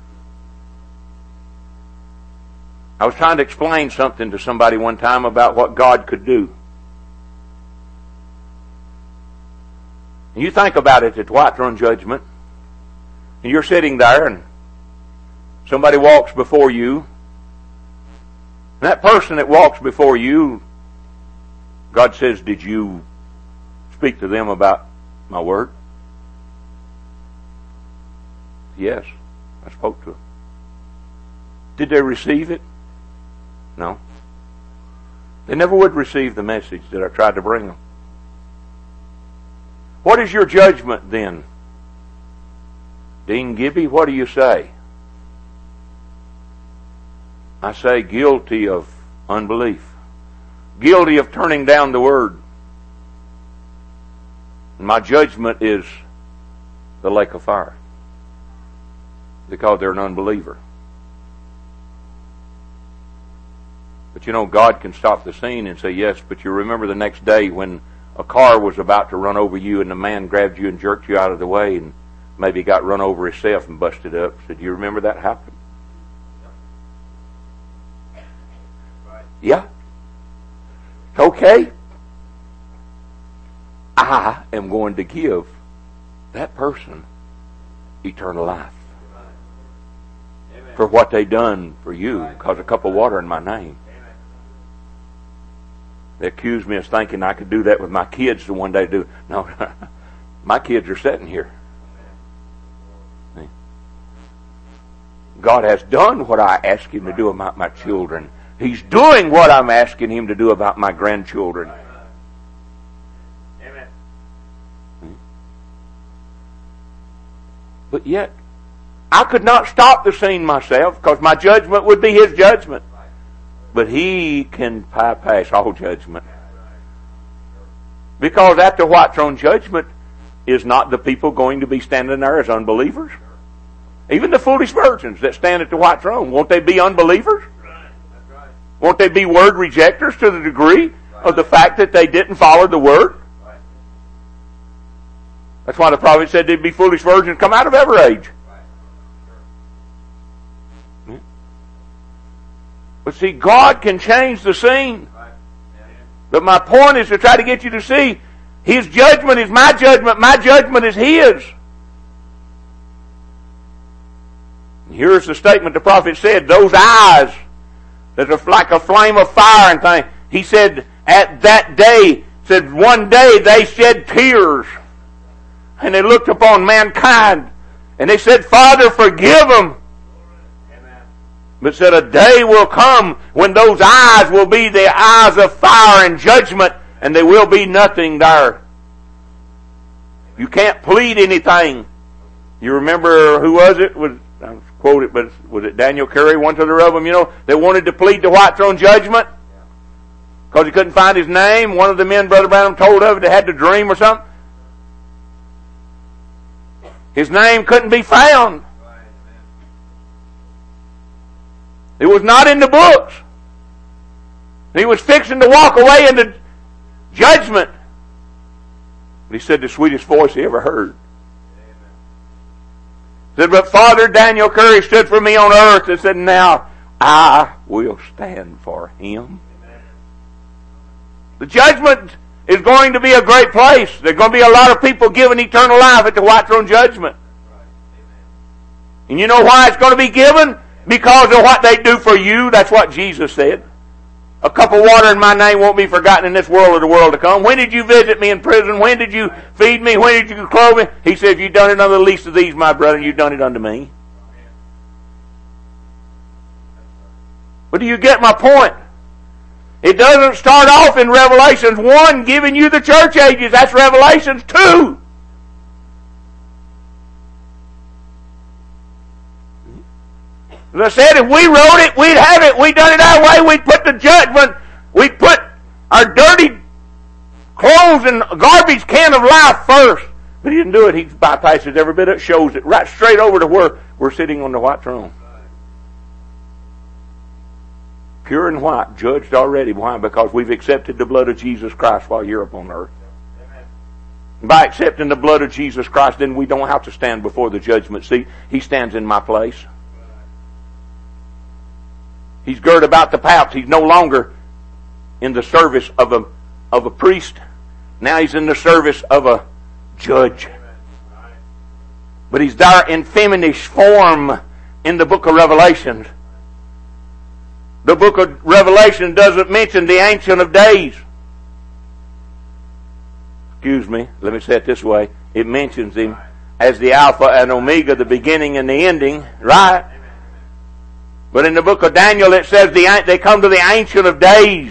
I was trying to explain something to somebody one time about what God could do. And you think about it at the white throne judgment, and you're sitting there, and somebody walks before you, and that person that walks before you, God says, did you speak to them about my word? Yes, I spoke to them. Did they receive it? No. They never would receive the message that I tried to bring them. What is your judgment then? Dean Gibby, what do you say? I say guilty of unbelief. Guilty of turning down the Word. And my judgment is the lake of fire. because they're an unbeliever. But you know, God can stop the scene and say, yes, but you remember the next day when a car was about to run over you and the man grabbed you and jerked you out of the way and maybe got run over himself and busted up. Said, do you remember that happened? Yeah. Okay. I am going to give that person eternal life for what they done for you, because a cup of water in my name. They accused me of thinking I could do that with my kids the one day. No, my kids are sitting here. God has done what I asked Him to do about my children. He's doing what I'm asking Him to do about my grandchildren. Amen. But yet, I could not stop the scene myself, because my judgment would be His judgment. But He can bypass all judgment. Because at the white throne judgment, is not the people going to be standing there as unbelievers? Even the foolish virgins that stand at the white throne, won't they be unbelievers? Won't they be word rejectors to the degree of the fact that they didn't follow the word? That's why the prophet said there'd be foolish virgins come out of every age. But see, God can change the scene. But my point is to try to get you to see His judgment is my judgment is His. And here's the statement the prophet said, those eyes that are like a flame of fire and thing. He said, at that day, said one day they shed tears. And they looked upon mankind. And they said, Father, forgive them. But said a day will come when those eyes will be the eyes of fire and judgment, and there will be nothing there. You can't plead anything. You remember, who was it? I quote it, but was it Daniel Curry? One of them, you know, they wanted to plead the white throne judgment because he couldn't find his name. One of the men Brother Branham told of it, they had the dream or something. His name couldn't be found. It was not in the books. He was fixing to walk away into judgment. But he said the sweetest voice he ever heard. He said, but Father, Daniel Curry stood for me on earth and said, now I will stand for him. The judgment is going to be a great place. There's going to be a lot of people given eternal life at the white throne judgment. And you know why it's going to be given? Because of what they do for you. That's what Jesus said. A cup of water in my name won't be forgotten in this world or the world to come. When did you visit me in prison? When did you feed me? When did you clothe me? He said, if you've done it unto the least of these, my brother, you've done it unto me. But do you get my point? It doesn't start off in Revelations 1 giving you the church ages. That's Revelations 2. As I said, if we wrote it, we'd have it. We'd done it our way. We'd put the judgment. We'd put our dirty clothes in a garbage can of life first. But he didn't do it. He bypasses every bit of it, shows it right straight over to where we're sitting on the white throne. Pure and white, judged already. Why? Because we've accepted the blood of Jesus Christ while you're upon earth. By accepting the blood of Jesus Christ, then we don't have to stand before the judgment seat. He stands in my place. He's girt about the paps. He's no longer in the service of a priest. Now he's in the service of a judge. But he's there in feminish form in the book of Revelation. The book of Revelation doesn't mention the Ancient of Days. Excuse me, let me say it this way. It mentions him as the Alpha and Omega, the beginning and the ending, right? But in the book of Daniel it says they come to the Ancient of Days.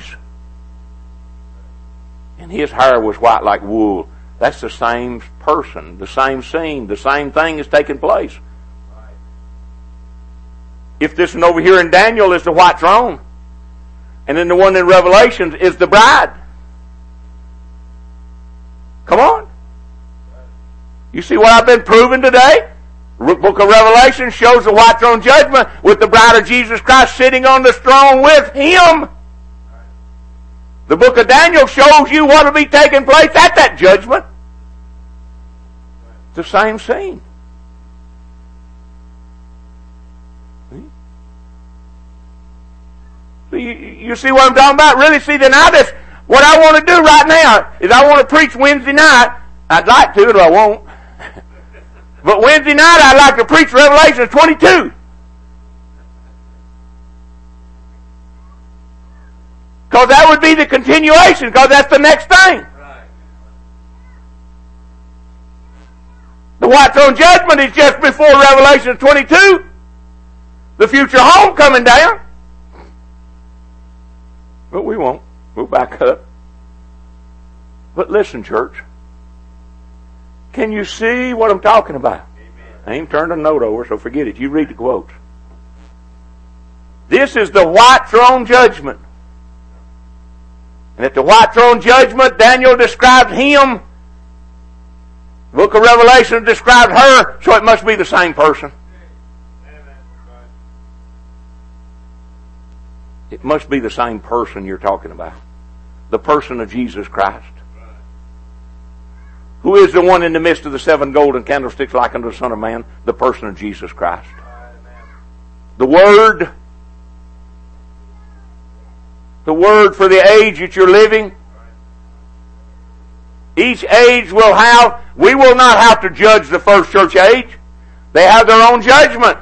And his hair was white like wool. That's the same person, the same scene, the same thing is taking place. If this one over here in Daniel is the white throne, and then the one in Revelation is the bride. Come on. You see what I've been proving today? Book of Revelation shows the white throne judgment with the bride of Jesus Christ sitting on the throne with Him. The book of Daniel shows you what will be taking place at that judgment. It's the same scene. So you see what I'm talking about? Really see that now what I want to do right now is I want to preach Wednesday night. I'd like to, but I won't. But Wednesday night I'd like to preach Revelation 22. Because that would be the continuation, because that's the next thing. The white throne judgment is just before Revelation 22. The future home coming down. But we won't. We'll back up. But listen, church. Can you see what I'm talking about? Amen. I ain't turned a note over, so forget it. You read the quotes. This is the white throne judgment. And at the white throne judgment, Daniel described him. The book of Revelation described her, so it must be the same person. It must be the same person you're talking about. The person of Jesus Christ. Who is the one in the midst of the 7 golden candlesticks like unto the Son of Man? The person of Jesus Christ. The Word. The Word for the age that you're living. Each age will have, we will not have to judge the first church age. They have their own judgment.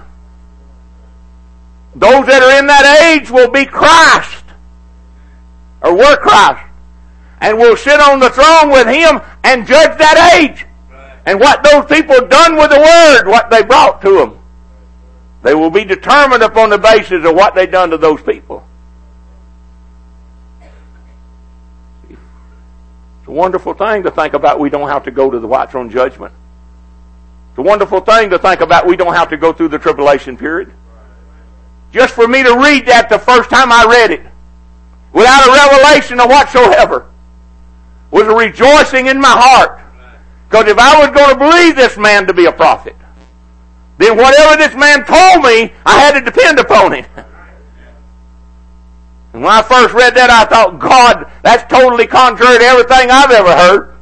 Those that are in that age will be Christ. Or were Christ. And will sit on the throne with Him and judge that age. And what those people done with the Word, what they brought to them. They will be determined upon the basis of what they done to those people. It's a wonderful thing to think about we don't have to go to the white throne judgment. It's a wonderful thing to think about we don't have to go through the tribulation period. Just for me to read that the first time I read it, without a revelation of whatsoever, was a rejoicing in my heart. Because if I was going to believe this man to be a prophet, then whatever this man told me, I had to depend upon him. And when I first read that, I thought, God, that's totally contrary to everything I've ever heard.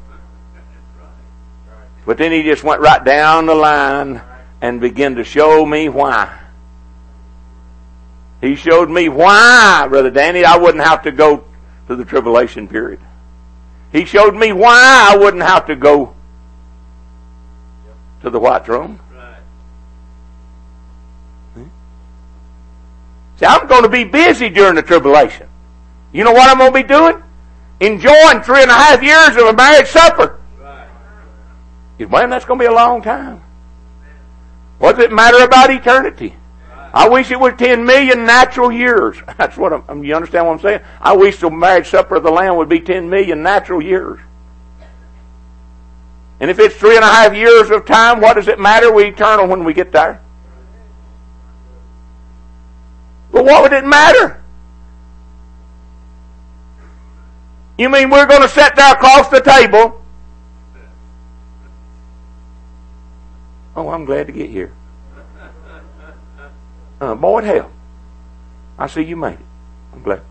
But then he just went right down the line and began to show me why. He showed me why, Brother Danny, I wouldn't have to go to the tribulation period. He showed me why I wouldn't have to go to the white throne. See, I'm going to be busy during the tribulation. You know what I'm going to be doing? Enjoying 3.5 years of a marriage supper. Man, that's going to be a long time. What does it matter about eternity? I wish it was 10 million natural years. That's what you understand what I'm saying? I wish the marriage supper of the Lamb would be 10 million natural years. And if it's 3.5 years of time, what does it matter? We're eternal when we get there. But what would it matter? You mean we're going to sit there across the table? Oh, I'm glad to get here. Boy, hell. I see you made it. I'm glad.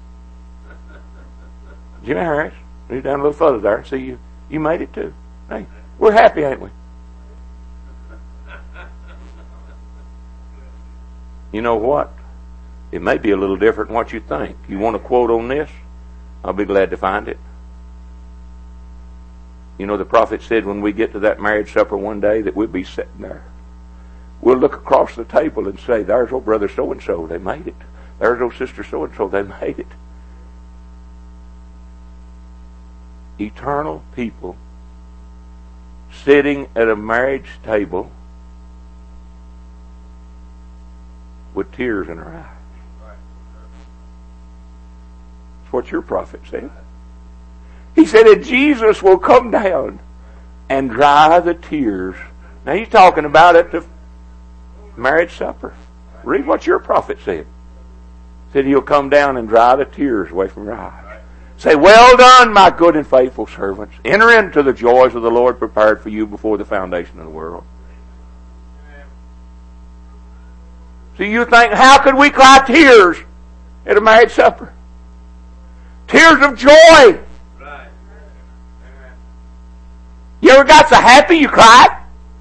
Jimmy Harris, you're down a little further there. See you made it too. Hey, we're happy, ain't we? You know what? It may be a little different than what you think. You want a quote on this? I'll be glad to find it. You know, the prophet said when we get to that marriage supper one day that we'll be sitting there. We'll look across the table and say, there's old brother so-and-so, they made it. There's old sister so-and-so, they made it. Eternal people sitting at a marriage table with tears in their eyes. That's what your prophet said. He said that Jesus will come down and dry the tears. Now he's talking about at the marriage supper. Read what your prophet said. He said he'll come down and dry the tears away from your eyes. Say, well done, my good and faithful servants. Enter into the joys of the Lord prepared for you before the foundation of the world. So you think, how could we cry tears at a marriage supper? Tears of joy. You ever got so happy you cried?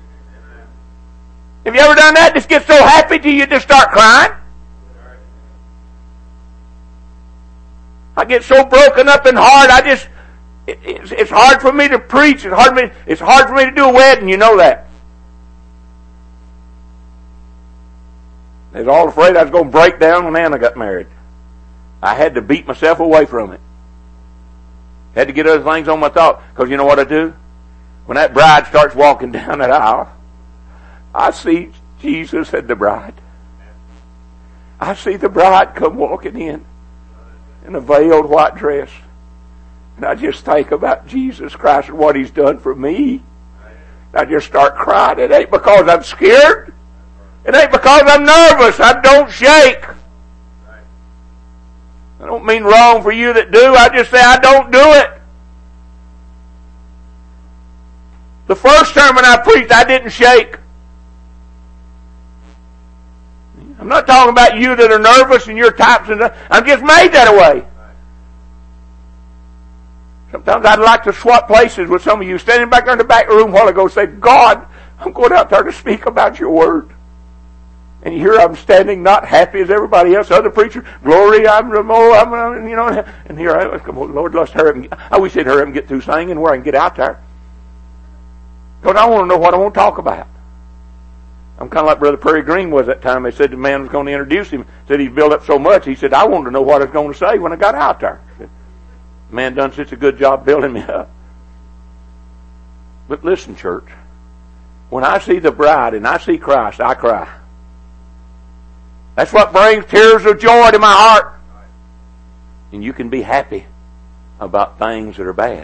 Have you ever done that? Just get so happy till you just start crying? I get so broken up in heart, it's hard for me to preach. It's hard for me to do a wedding, you know that. I was all afraid I was going to break down when Anna got married. I had to beat myself away from it. Had to get other things on my thought. Because you know what I do? When that bride starts walking down that aisle, I see Jesus and the bride. I see the bride come walking in a veiled white dress. And I just think about Jesus Christ and what He's done for me. I just start crying. It ain't because I'm scared. It ain't because I'm nervous. I don't shake. I don't mean wrong for you that do. I just say I don't do it. The first sermon I preached, I didn't shake. I'm not talking about you that are nervous and your types and I'm just made that way. Sometimes I'd like to swap places with some of you standing back there in the back room a while ago, say, God, I'm going out there to speak about your word. And you hear I'm standing not happy as everybody else, other preachers, glory, I'm you know, and here I come, Lord, let's hurry up. I wish they'd hurry up and get through singing where I can get out there. Because I want to know what I want to talk about. I'm kind of like Brother Perry Green was that time. They said the man was going to introduce him. Said he'd built up so much. He said, I wanted to know what I was going to say when I got out there. Said, man done such a good job building me up. But listen, church. When I see the bride and I see Christ, I cry. That's what brings tears of joy to my heart. And you can be happy about things that are bad.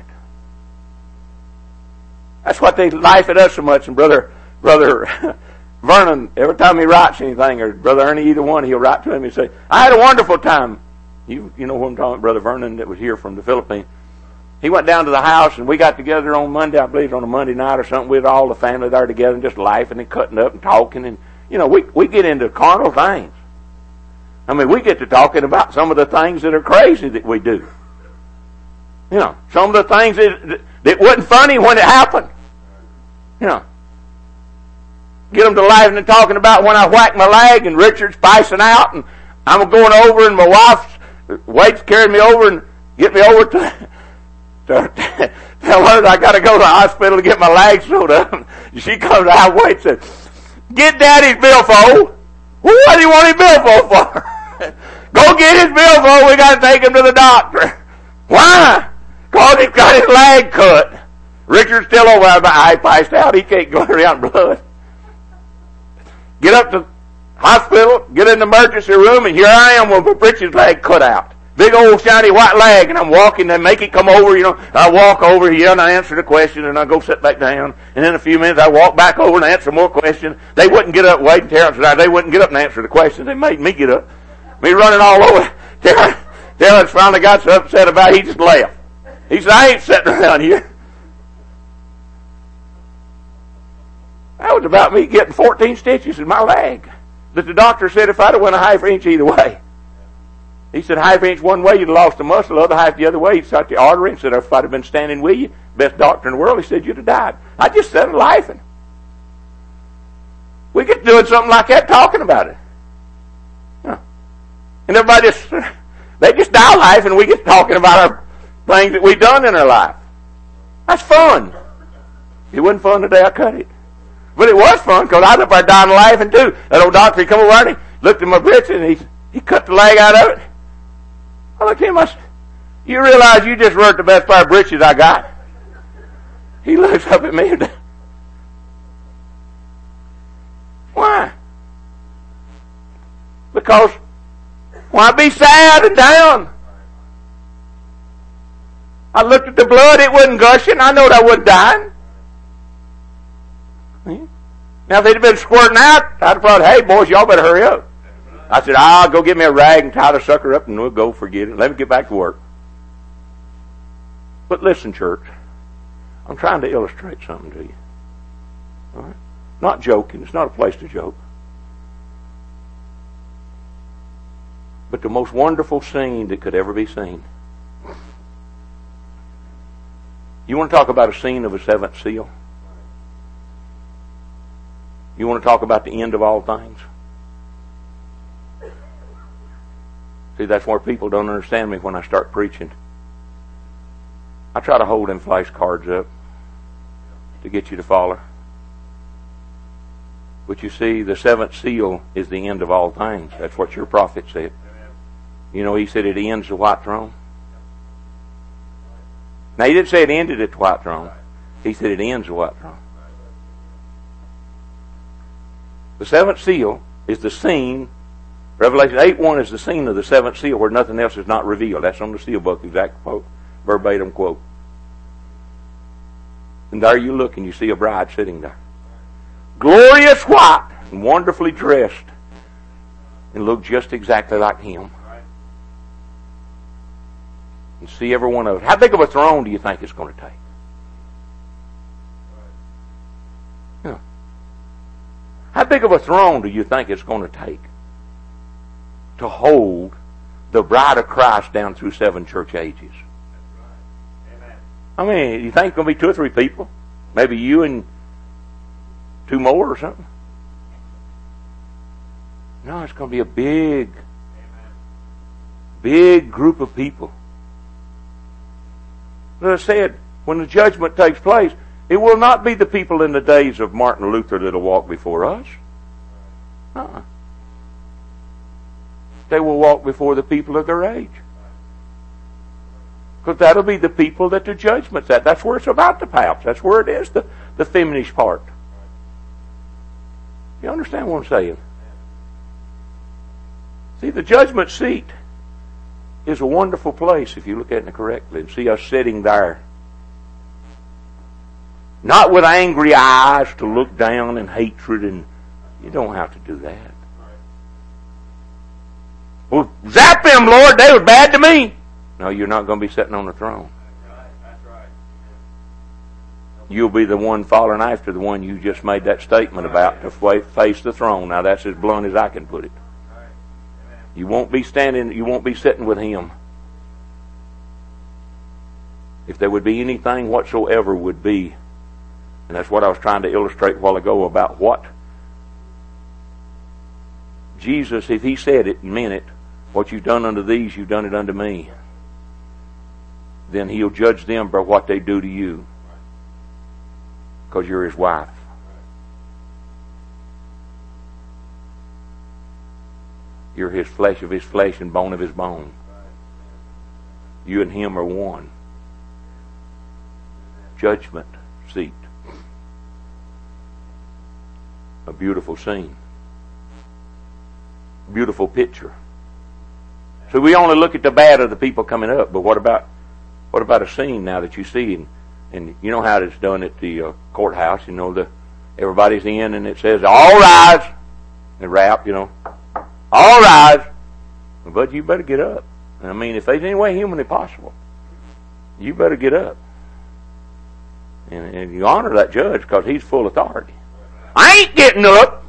That's what they laugh at us so much. And Brother Vernon, every time he writes anything, or Brother Ernie, either one, he'll write to him and say, I had a wonderful time. You know what I'm talking about, Brother Vernon that was here from the Philippines. He went down to the house and we got together on Monday, I believe on a Monday night or something, with all the family there together and just laughing and cutting up and talking. And, you know, we get into carnal things. I mean, we get to talking about some of the things that are crazy that we do. You know, some of the things that wasn't funny when it happened. You know. Get them to laughing and talking about when I whacked my leg and Richard's passing out and I'm going over and my Wade's carrying me over and get me over to tell her that I got to go to the hospital to get my leg sewed up. She comes out, Wade said, get Daddy's billfold. What do you want his billfold for? Go get his billfold. We got to take him to the doctor. Why? Because he's got his leg cut. Richard's still over there. I passed out. He can't go around blood. Get up to the hospital, get in the emergency room, and here I am with Richard's leg cut out. Big old shiny white leg, and I'm walking, they make it come over, you know. I walk over here and I answer the question, and I go sit back down. And in a few minutes I walk back over and answer more questions. They wouldn't get up, Wade and Terrence and I, they wouldn't get up and answer the questions. They made me get up. Me running all over. Terrence finally got so upset about it, he just left. He said, I ain't sitting around here. That was about me getting 14 stitches in my leg. That the doctor said if I'd have went a half inch either way. He said half inch one way you'd have lost the muscle, the other half the other way you'd shot the artery. And said if I'd have been standing with you, best doctor in the world, he said you'd have died. I just started laughing. We get doing something like that talking about it. Yeah. And everybody they just die laughing and we get talking about our things that we've done in our life. That's fun. It wasn't fun the day I cut it. But it was fun because I was up there dying laughing too. That old doctor, he come over and he looked at my britches and he cut the leg out of it. I looked at him, I said, you realize you just ruined the best pair of britches I got? He looks up at me and why? Because why be sad and down? I looked at the blood, it wasn't gushing. I knowed I wasn't dying. Now, if they'd have been squirting out, I'd have thought, hey, boys, y'all better hurry up. I said, I'll go get me a rag and tie the sucker up and we'll go forget it. Let me get back to work. But listen, church, I'm trying to illustrate something to you. All right? Not joking. It's not a place to joke. but the most wonderful scene that could ever be seen. You want to talk about a scene of a seventh seal? You want to talk about the end of all things? See, that's where people don't understand me when I start preaching. I try to hold them flashcards up to get you to follow. But you see, the seventh seal is the end of all things. That's what your prophet said. You know, he said it ends the white throne. Now, he didn't say it ended at the white throne. He said it ends the white throne. The seventh seal is the scene. Revelation 8:1 is the scene of the seventh seal where nothing else is not revealed. That's on the seal book, exact quote, verbatim quote. And there you look and you see a bride sitting there. Glorious white and wonderfully dressed and look just exactly like him. And see every one of us. How big of a throne do you think it's going to take? Yeah. How big of a throne do you think it's going to take to hold the bride of Christ down through 7 church ages? I mean, you think it's going to be 2 or 3 people? Maybe you and 2 more or something? No, it's going to be a big group of people. As I said, when the judgment takes place, it will not be the people in the days of Martin Luther that will walk before us. They will walk before the people of their age. Because that'll be the people that the judgment's at. That's where it's about to pass. That's where it is, the finished part. You understand what I'm saying? See, the judgment seat is a wonderful place if you look at it correctly and see us sitting there. Not with angry eyes to look down and hatred, and you don't have to do that. Well, zap them, Lord, they were bad to me. No, you're not going to be sitting on the throne. That's right. You'll be the one following after the one you just made that statement about to face the throne. Now that's as blunt as I can put it. You won't be sitting with him. If there would be anything whatsoever would be, and that's what I was trying to illustrate a while ago about what Jesus, if he said it and meant it, what you've done unto these, you've done it unto me. Then he'll judge them by what they do to you. Because you're his wife. You're his flesh of his flesh and bone of his bone. You and him are one. Judgment seat. A beautiful scene. Beautiful picture. So we only look at the bad of the people coming up, but what about a scene now that you see, and you know how it's done at the courthouse, you know, everybody's in and it says, all rise, and rap, you know, all rise. But you better get up. I mean, if there's any way humanly possible, you better get up. And you honor that judge because he's full authority. I ain't getting up.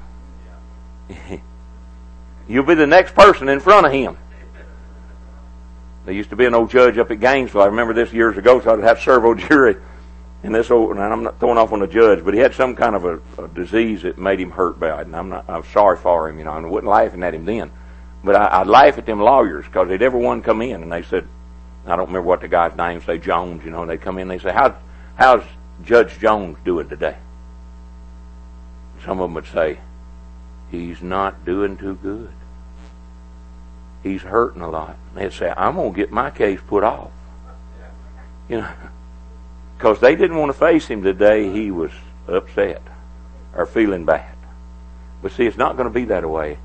You'll be the next person in front of him. There used to be an old judge up at Gainesville. I remember this years ago, so I'd have servo jury. And I'm not throwing off on the judge, but he had some kind of a disease that made him hurt bad. And I'm sorry for him, you know, and I wasn't laughing at him then. But I'd laugh at them lawyers because they'd every one come in and they said, I don't remember what the guy's name, say Jones, you know, and they come in and they say, how's Judge Jones doing today? Some of them would say, he's not doing too good. He's hurting a lot. And they'd say, I'm going to get my case put off. You know, because they didn't want to face him the day he was upset or feeling bad. But see, it's not going to be that way.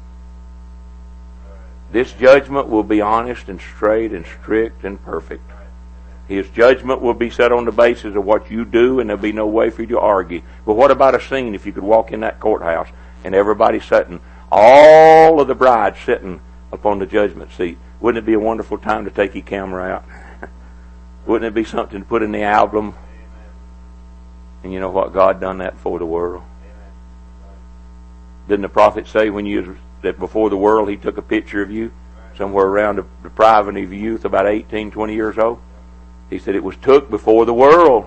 This judgment will be honest and straight and strict and perfect. His judgment will be set on the basis of what you do, and there'll be no way for you to argue. But what about a scene if you could walk in that courthouse and everybody sitting, all of the brides sitting upon the judgment seat? Wouldn't it be a wonderful time to take your camera out? Wouldn't it be something to put in the album? And you know what? God done that for the world. Didn't the prophet say that before the world he took a picture of you? somewhere around depriving of youth, about 18, 20 years old. He said it was took before the world.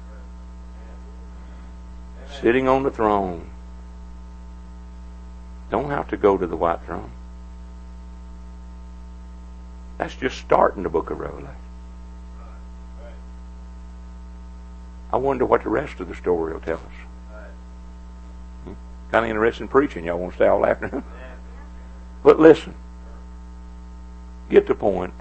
Sitting on the throne. Don't have to go to the white throne. That's just starting the book of Revelation. I wonder what the rest of the story will tell us. Kind of interesting preaching. Y'all want to stay all afternoon? But listen. Get the point.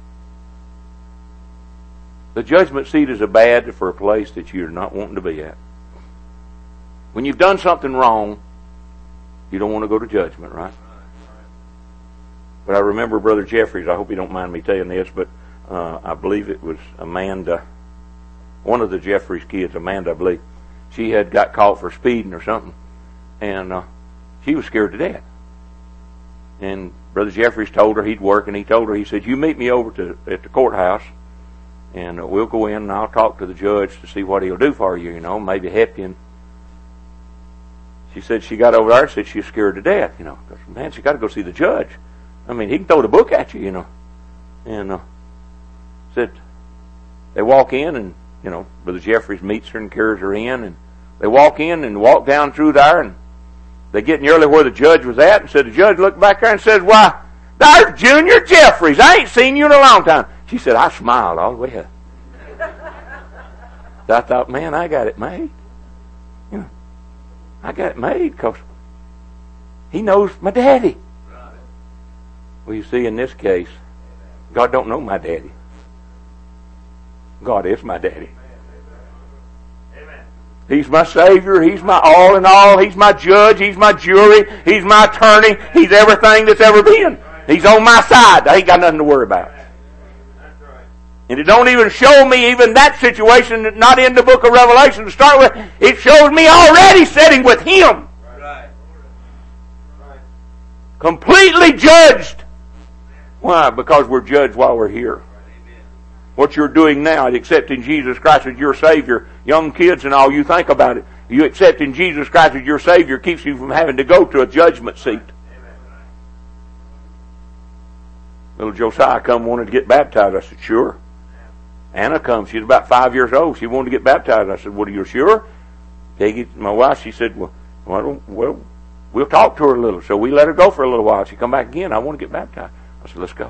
The judgment seat is a badge for a place that you're not wanting to be at. When you've done something wrong, you don't want to go to judgment, right? But I remember Brother Jeffries, I hope you don't mind me telling this, but I believe it was Amanda, one of the Jeffries kids, Amanda, I believe, she had got caught for speeding or something, and she was scared to death. And Brother Jeffries told her he'd work, and he told her, he said, you meet me over at the courthouse, and we'll go in, and I'll talk to the judge to see what he'll do for you, maybe help you. And she said she got over there and said she was scared to death, because, man, she got to go see the judge. I mean, he can throw the book at you, And said they walk in, and Brother Jeffries meets her and carries her in, and they walk in and walk down through there, and they get nearly where the judge was at, and said the judge looked back there and said, why, there's Junior Jeffries. I ain't seen you in a long time. She said, I smiled all the way up. So I thought, man, I got it made. I got it made because he knows my daddy. Well, you see, in this case, God don't know my daddy. God is my daddy. He's my Savior. He's my all in all. He's my judge. He's my jury. He's my attorney. He's everything that's ever been. He's on my side. I ain't got nothing to worry about. And it don't even show me even that situation, not in the book of Revelation to start with. It shows me already sitting with Him. Completely judged. Why? Because we're judged while we're here. What you're doing now is accepting Jesus Christ as your Savior. Young kids and all, you think about it. You accepting Jesus Christ as your Savior keeps you from having to go to a judgment seat. Little Josiah come wanted to get baptized. I said, sure. Anna comes. She's about 5 years old. She wanted to get baptized. I said, well, are you sure? My wife, she said, well, we'll talk to her a little. So we let her go for a little while. She come back again. I want to get baptized. I said, let's go.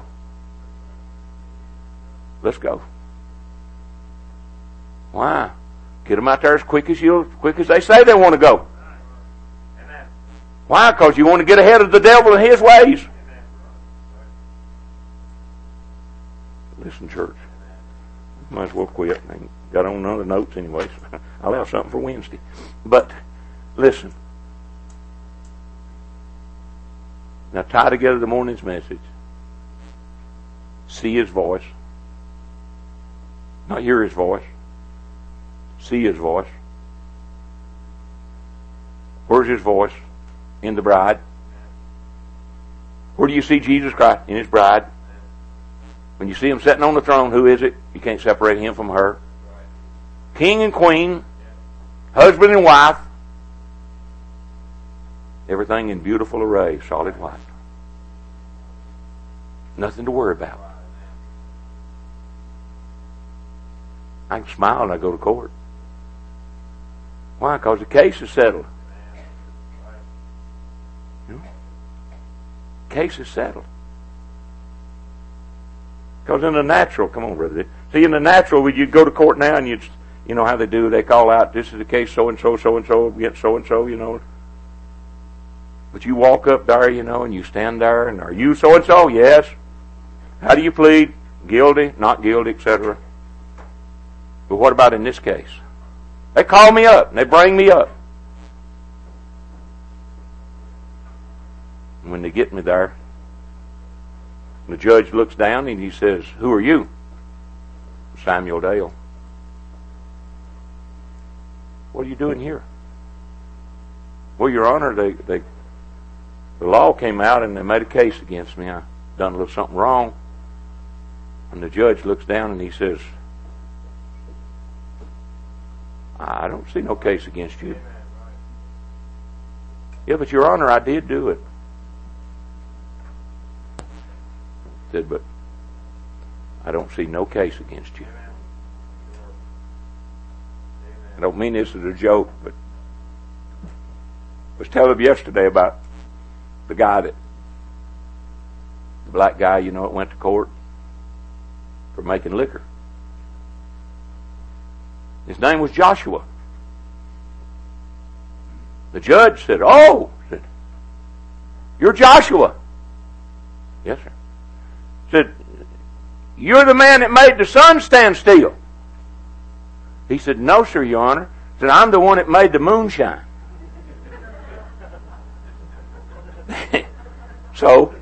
Let's go. Why? Get them out there as quick as they say they want to go. Why? Because you want to get ahead of the devil and his ways. Listen, church. Might as well quit. I ain't got on none of the notes anyways. I'll have something for Wednesday. But listen. Now tie together the morning's message. See His voice. Not hear His voice. See His voice. Where's His voice? In the bride. Where do you see Jesus Christ? In His bride. When you see Him sitting on the throne, who is it? You can't separate Him from her. King and queen. Husband and wife. Everything in beautiful array. Solid white. Nothing to worry about. I can smile when I go to court. Why? Because the case is settled. Case is settled. Because in the natural, come on, brother. See, in the natural, when you go to court now and you know how they do, they call out, this is the case so-and-so, so-and-so, against so-and-so, But you walk up there, and you stand there, and are you so-and-so? Yes. How do you plead? Guilty, not guilty, etc. But what about in this case? They call me up, and they bring me up. And when they get me there, the judge looks down and he says, who are you? Samuel Dale. What are you doing here? Well, Your Honor, the law came out and they made a case against me. I done a little something wrong. And the judge looks down and he says, I don't see no case against you. Yeah, but Your Honor, I did do it. said, but I don't see no case against you. I don't mean this as a joke, but I was telling him yesterday about the black guy, that went to court for making liquor. His name was Joshua. The judge said, you're Joshua. Yes, sir. Said, you're the man that made the sun stand still. He said, no, sir, Your Honor. Said, I'm the one that made the moon shine. So,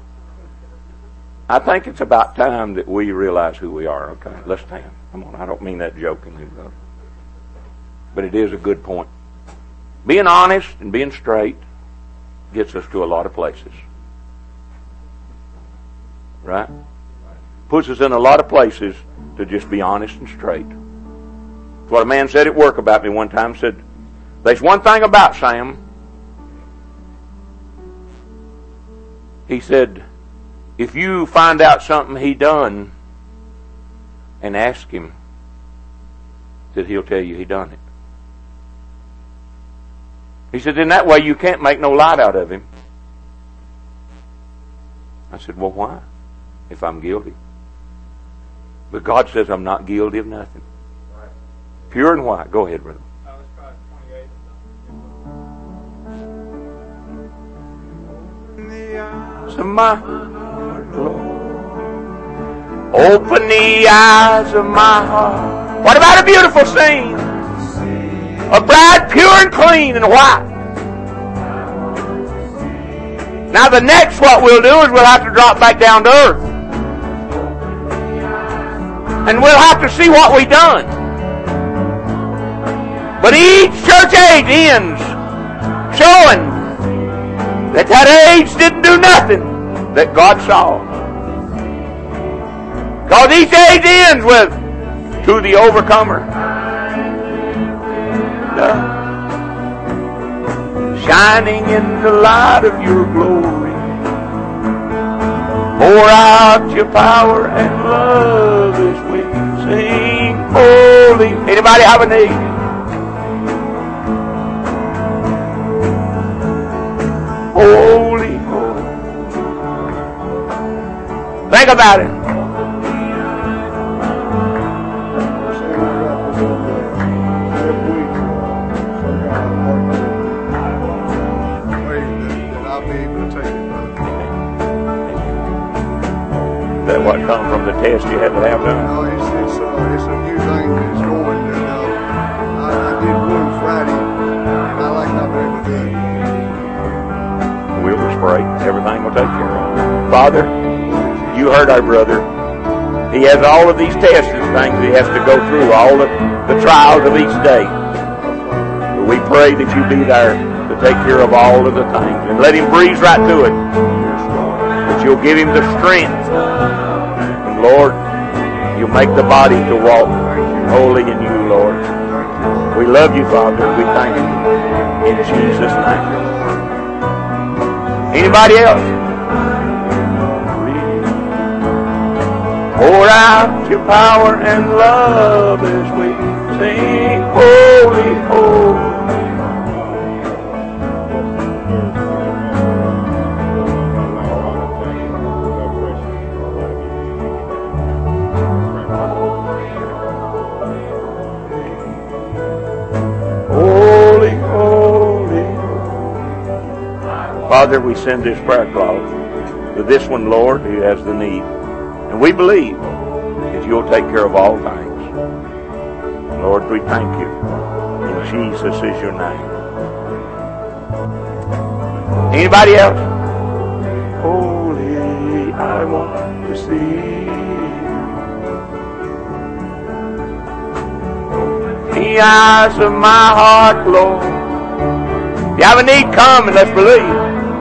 I think it's about time that we realize who we are. Okay, let's stand. Come on, I don't mean that jokingly, but it is a good point. Being honest and being straight gets us to a lot of places. Right? Puts us in a lot of places to just be honest and straight. That's what a man said at work about me one time. Said, there's one thing about Sam. He said, if you find out something he done and ask him, that he'll tell you he done it. He said, in that way you can't make no light out of him. I said, well, why? If I'm guilty. But God says I'm not guilty of nothing. Pure and white. Go ahead, brother. Of my Lord. Open the eyes of my heart. What about a beautiful scene? A bride pure and clean and white. Now the next what we'll do is we'll have to drop back down to earth. And we'll have to see what we done. But each church age ends showing that age didn't do nothing that God saw. Because each age ends with, to the overcomer. Shining in the light of your glory. Pour out your power and love as we sing holy. Anybody have a need? Holy, holy. Think about it. That what come from the test you had to have done? No, it's a new thing that's going. And, I did one Friday, and I like how they were doing. We'll just pray. Everything will take care of it. Father, you heard our brother. He has all of these tests and things he has to go through, all the trials of each day. But we pray that you be there to take care of all of the things. And let him breeze right through it. That you'll give him the strength. And Lord, you'll make the body to walk holy in you, Lord. We love you, Father. We thank you. In Jesus' name. Anybody else? Pour out your power and love as we sing holy, holy. Father, we send this prayer cloth to this one, Lord, who has the need. And we believe that you'll take care of all things. Lord, we thank you. In Jesus is your name. Anybody else? Holy, I want to see. The eyes of my heart, Lord. If you have a need, come and let's believe.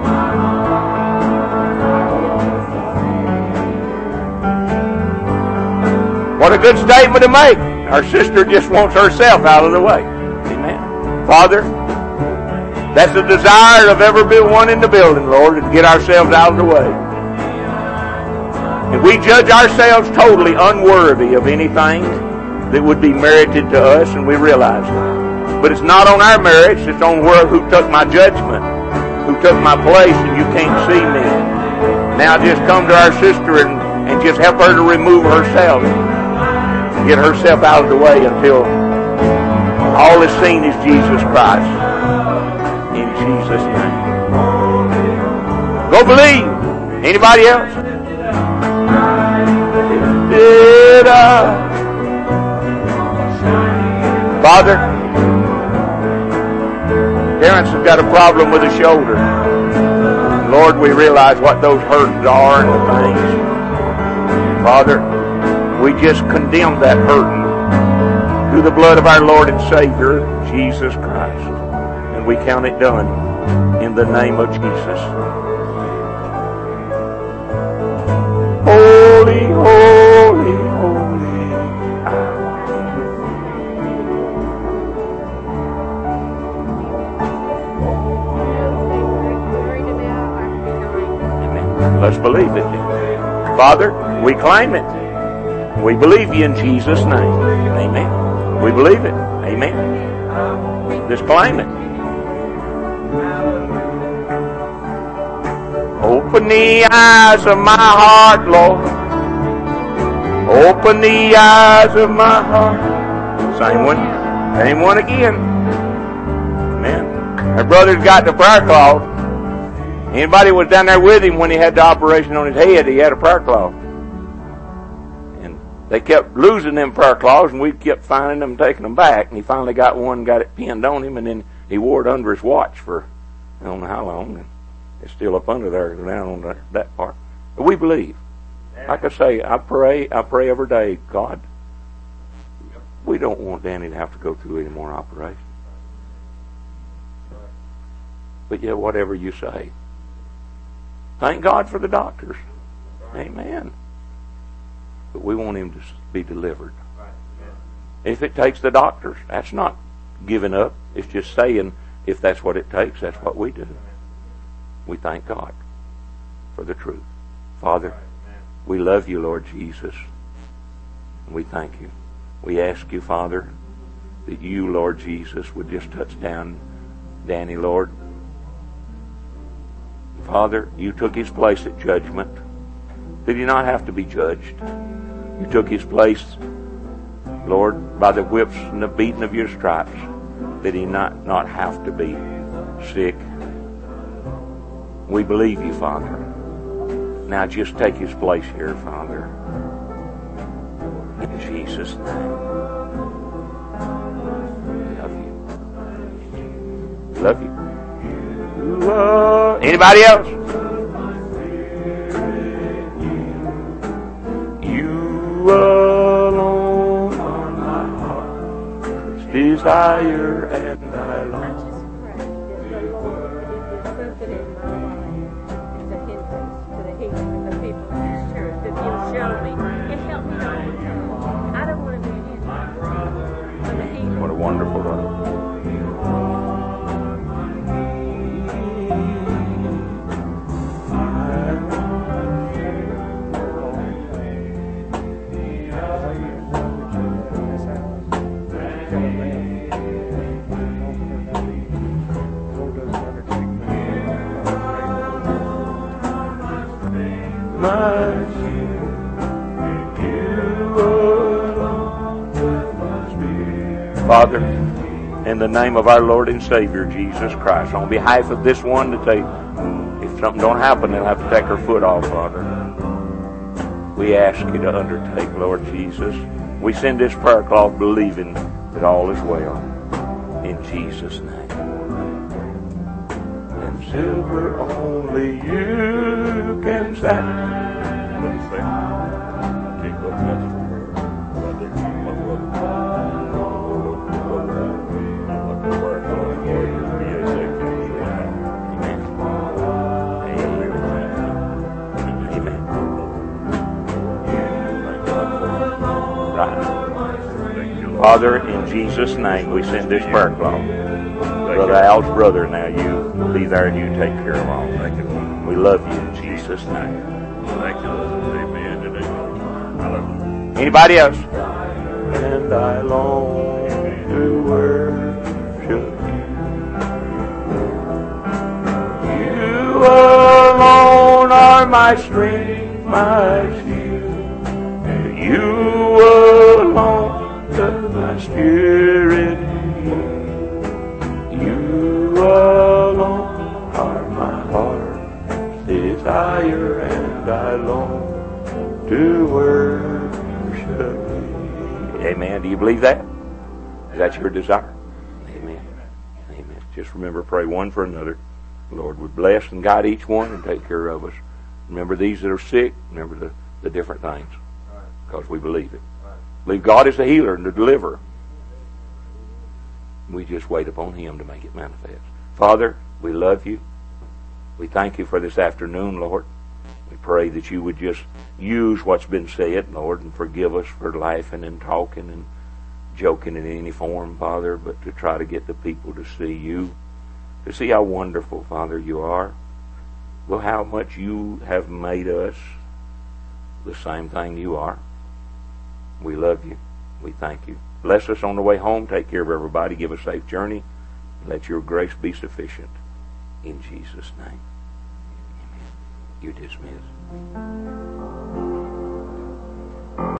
What a good statement to make. Our sister just wants herself out of the way. Amen. Father, that's the desire of every one in the building, Lord, to get ourselves out of the way. And we judge ourselves totally unworthy of anything that would be merited to us, and we realize it. But it's not on our merits, it's on who took my judgment, who took my place, and you can't see me. Now just come to our sister and just help her to remove herself. Get herself out of the way until all is seen is Jesus Christ. In Jesus' name. Go believe. Anybody else? Father, Terrence has got a problem with his shoulder. Lord, we realize what those hurts are and the things. Father, we just condemn that hurting through the blood of our Lord and Savior, Jesus Christ. And we count it done in the name of Jesus. Holy, holy, holy. Amen. Let's believe it. Father, we claim it. We believe you in Jesus' name. Amen. We believe it. Amen. Just claim it. Open the eyes of my heart, Lord. Open the eyes of my heart. Same one. Same one again. Amen. Our brother's got the prayer cloth. Anybody was down there with him when he had the operation on his head, he had a prayer cloth. And they kept losing them prayer cloths, and we kept finding them and taking them back. And he finally got one, got it pinned on him, and then he wore it under his watch for I don't know how long. And it's still up under there, down on that part. But we believe. Like I say, I pray every day, God, we don't want Danny to have to go through any more operations. But yet, whatever you say, thank God for the doctors. Amen. But we want him to be delivered. If it takes the doctors, that's not giving up. It's just saying, if that's what it takes, that's what we do. We thank God for the truth. Father, we love you, Lord Jesus. And we thank you. We ask you, Father, that you, Lord Jesus, would just touch down Danny, Lord. Father, you took his place at judgment. Did he not have to be judged? You took his place, Lord, by the whips and the beating of your stripes. Did he not have to be sick? We believe you, Father. Now just take his place here, Father. In Jesus' name. Love you. Love you. Anybody else? You alone are my heart's desire and I long. What a wonderful love. Father, in the name of our Lord and Savior, Jesus Christ, on behalf of this one to take, if something don't happen, they'll have to take her foot off, Father. We ask you to undertake, Lord Jesus. We send this prayer cloth believing that all is well. In Jesus' name. And silver only you can stand. Father, in Jesus' name, we send this prayer cloth. Brother Al's brother, now you be there and you take care of all. We love you in Jesus' name. Thank you, Lord. Amen. Anybody else? And I long to worship you. You alone are my strength, my shield. You alone does my spirit heal. You alone are my heart's desire, and I long to worship you. Amen. Do you believe that? Is that your desire? Amen. Amen. Just remember, pray one for another. The Lord would bless and guide each one and take care of us. Remember these that are sick. Remember the different things. Because we believe it. Believe God is the healer and the deliverer. We just wait upon Him to make it manifest. Father, we love you. We thank you for this afternoon, Lord. We pray that you would just use what's been said, Lord, and forgive us for laughing and talking and joking in any form, Father, but to try to get the people to see you, to see how wonderful, Father, you are. Well, how much you have made us the same thing you are. We love you. We thank you. Bless us on the way home. Take care of everybody. Give us a safe journey. Let your grace be sufficient. In Jesus' name. Amen. You're dismissed.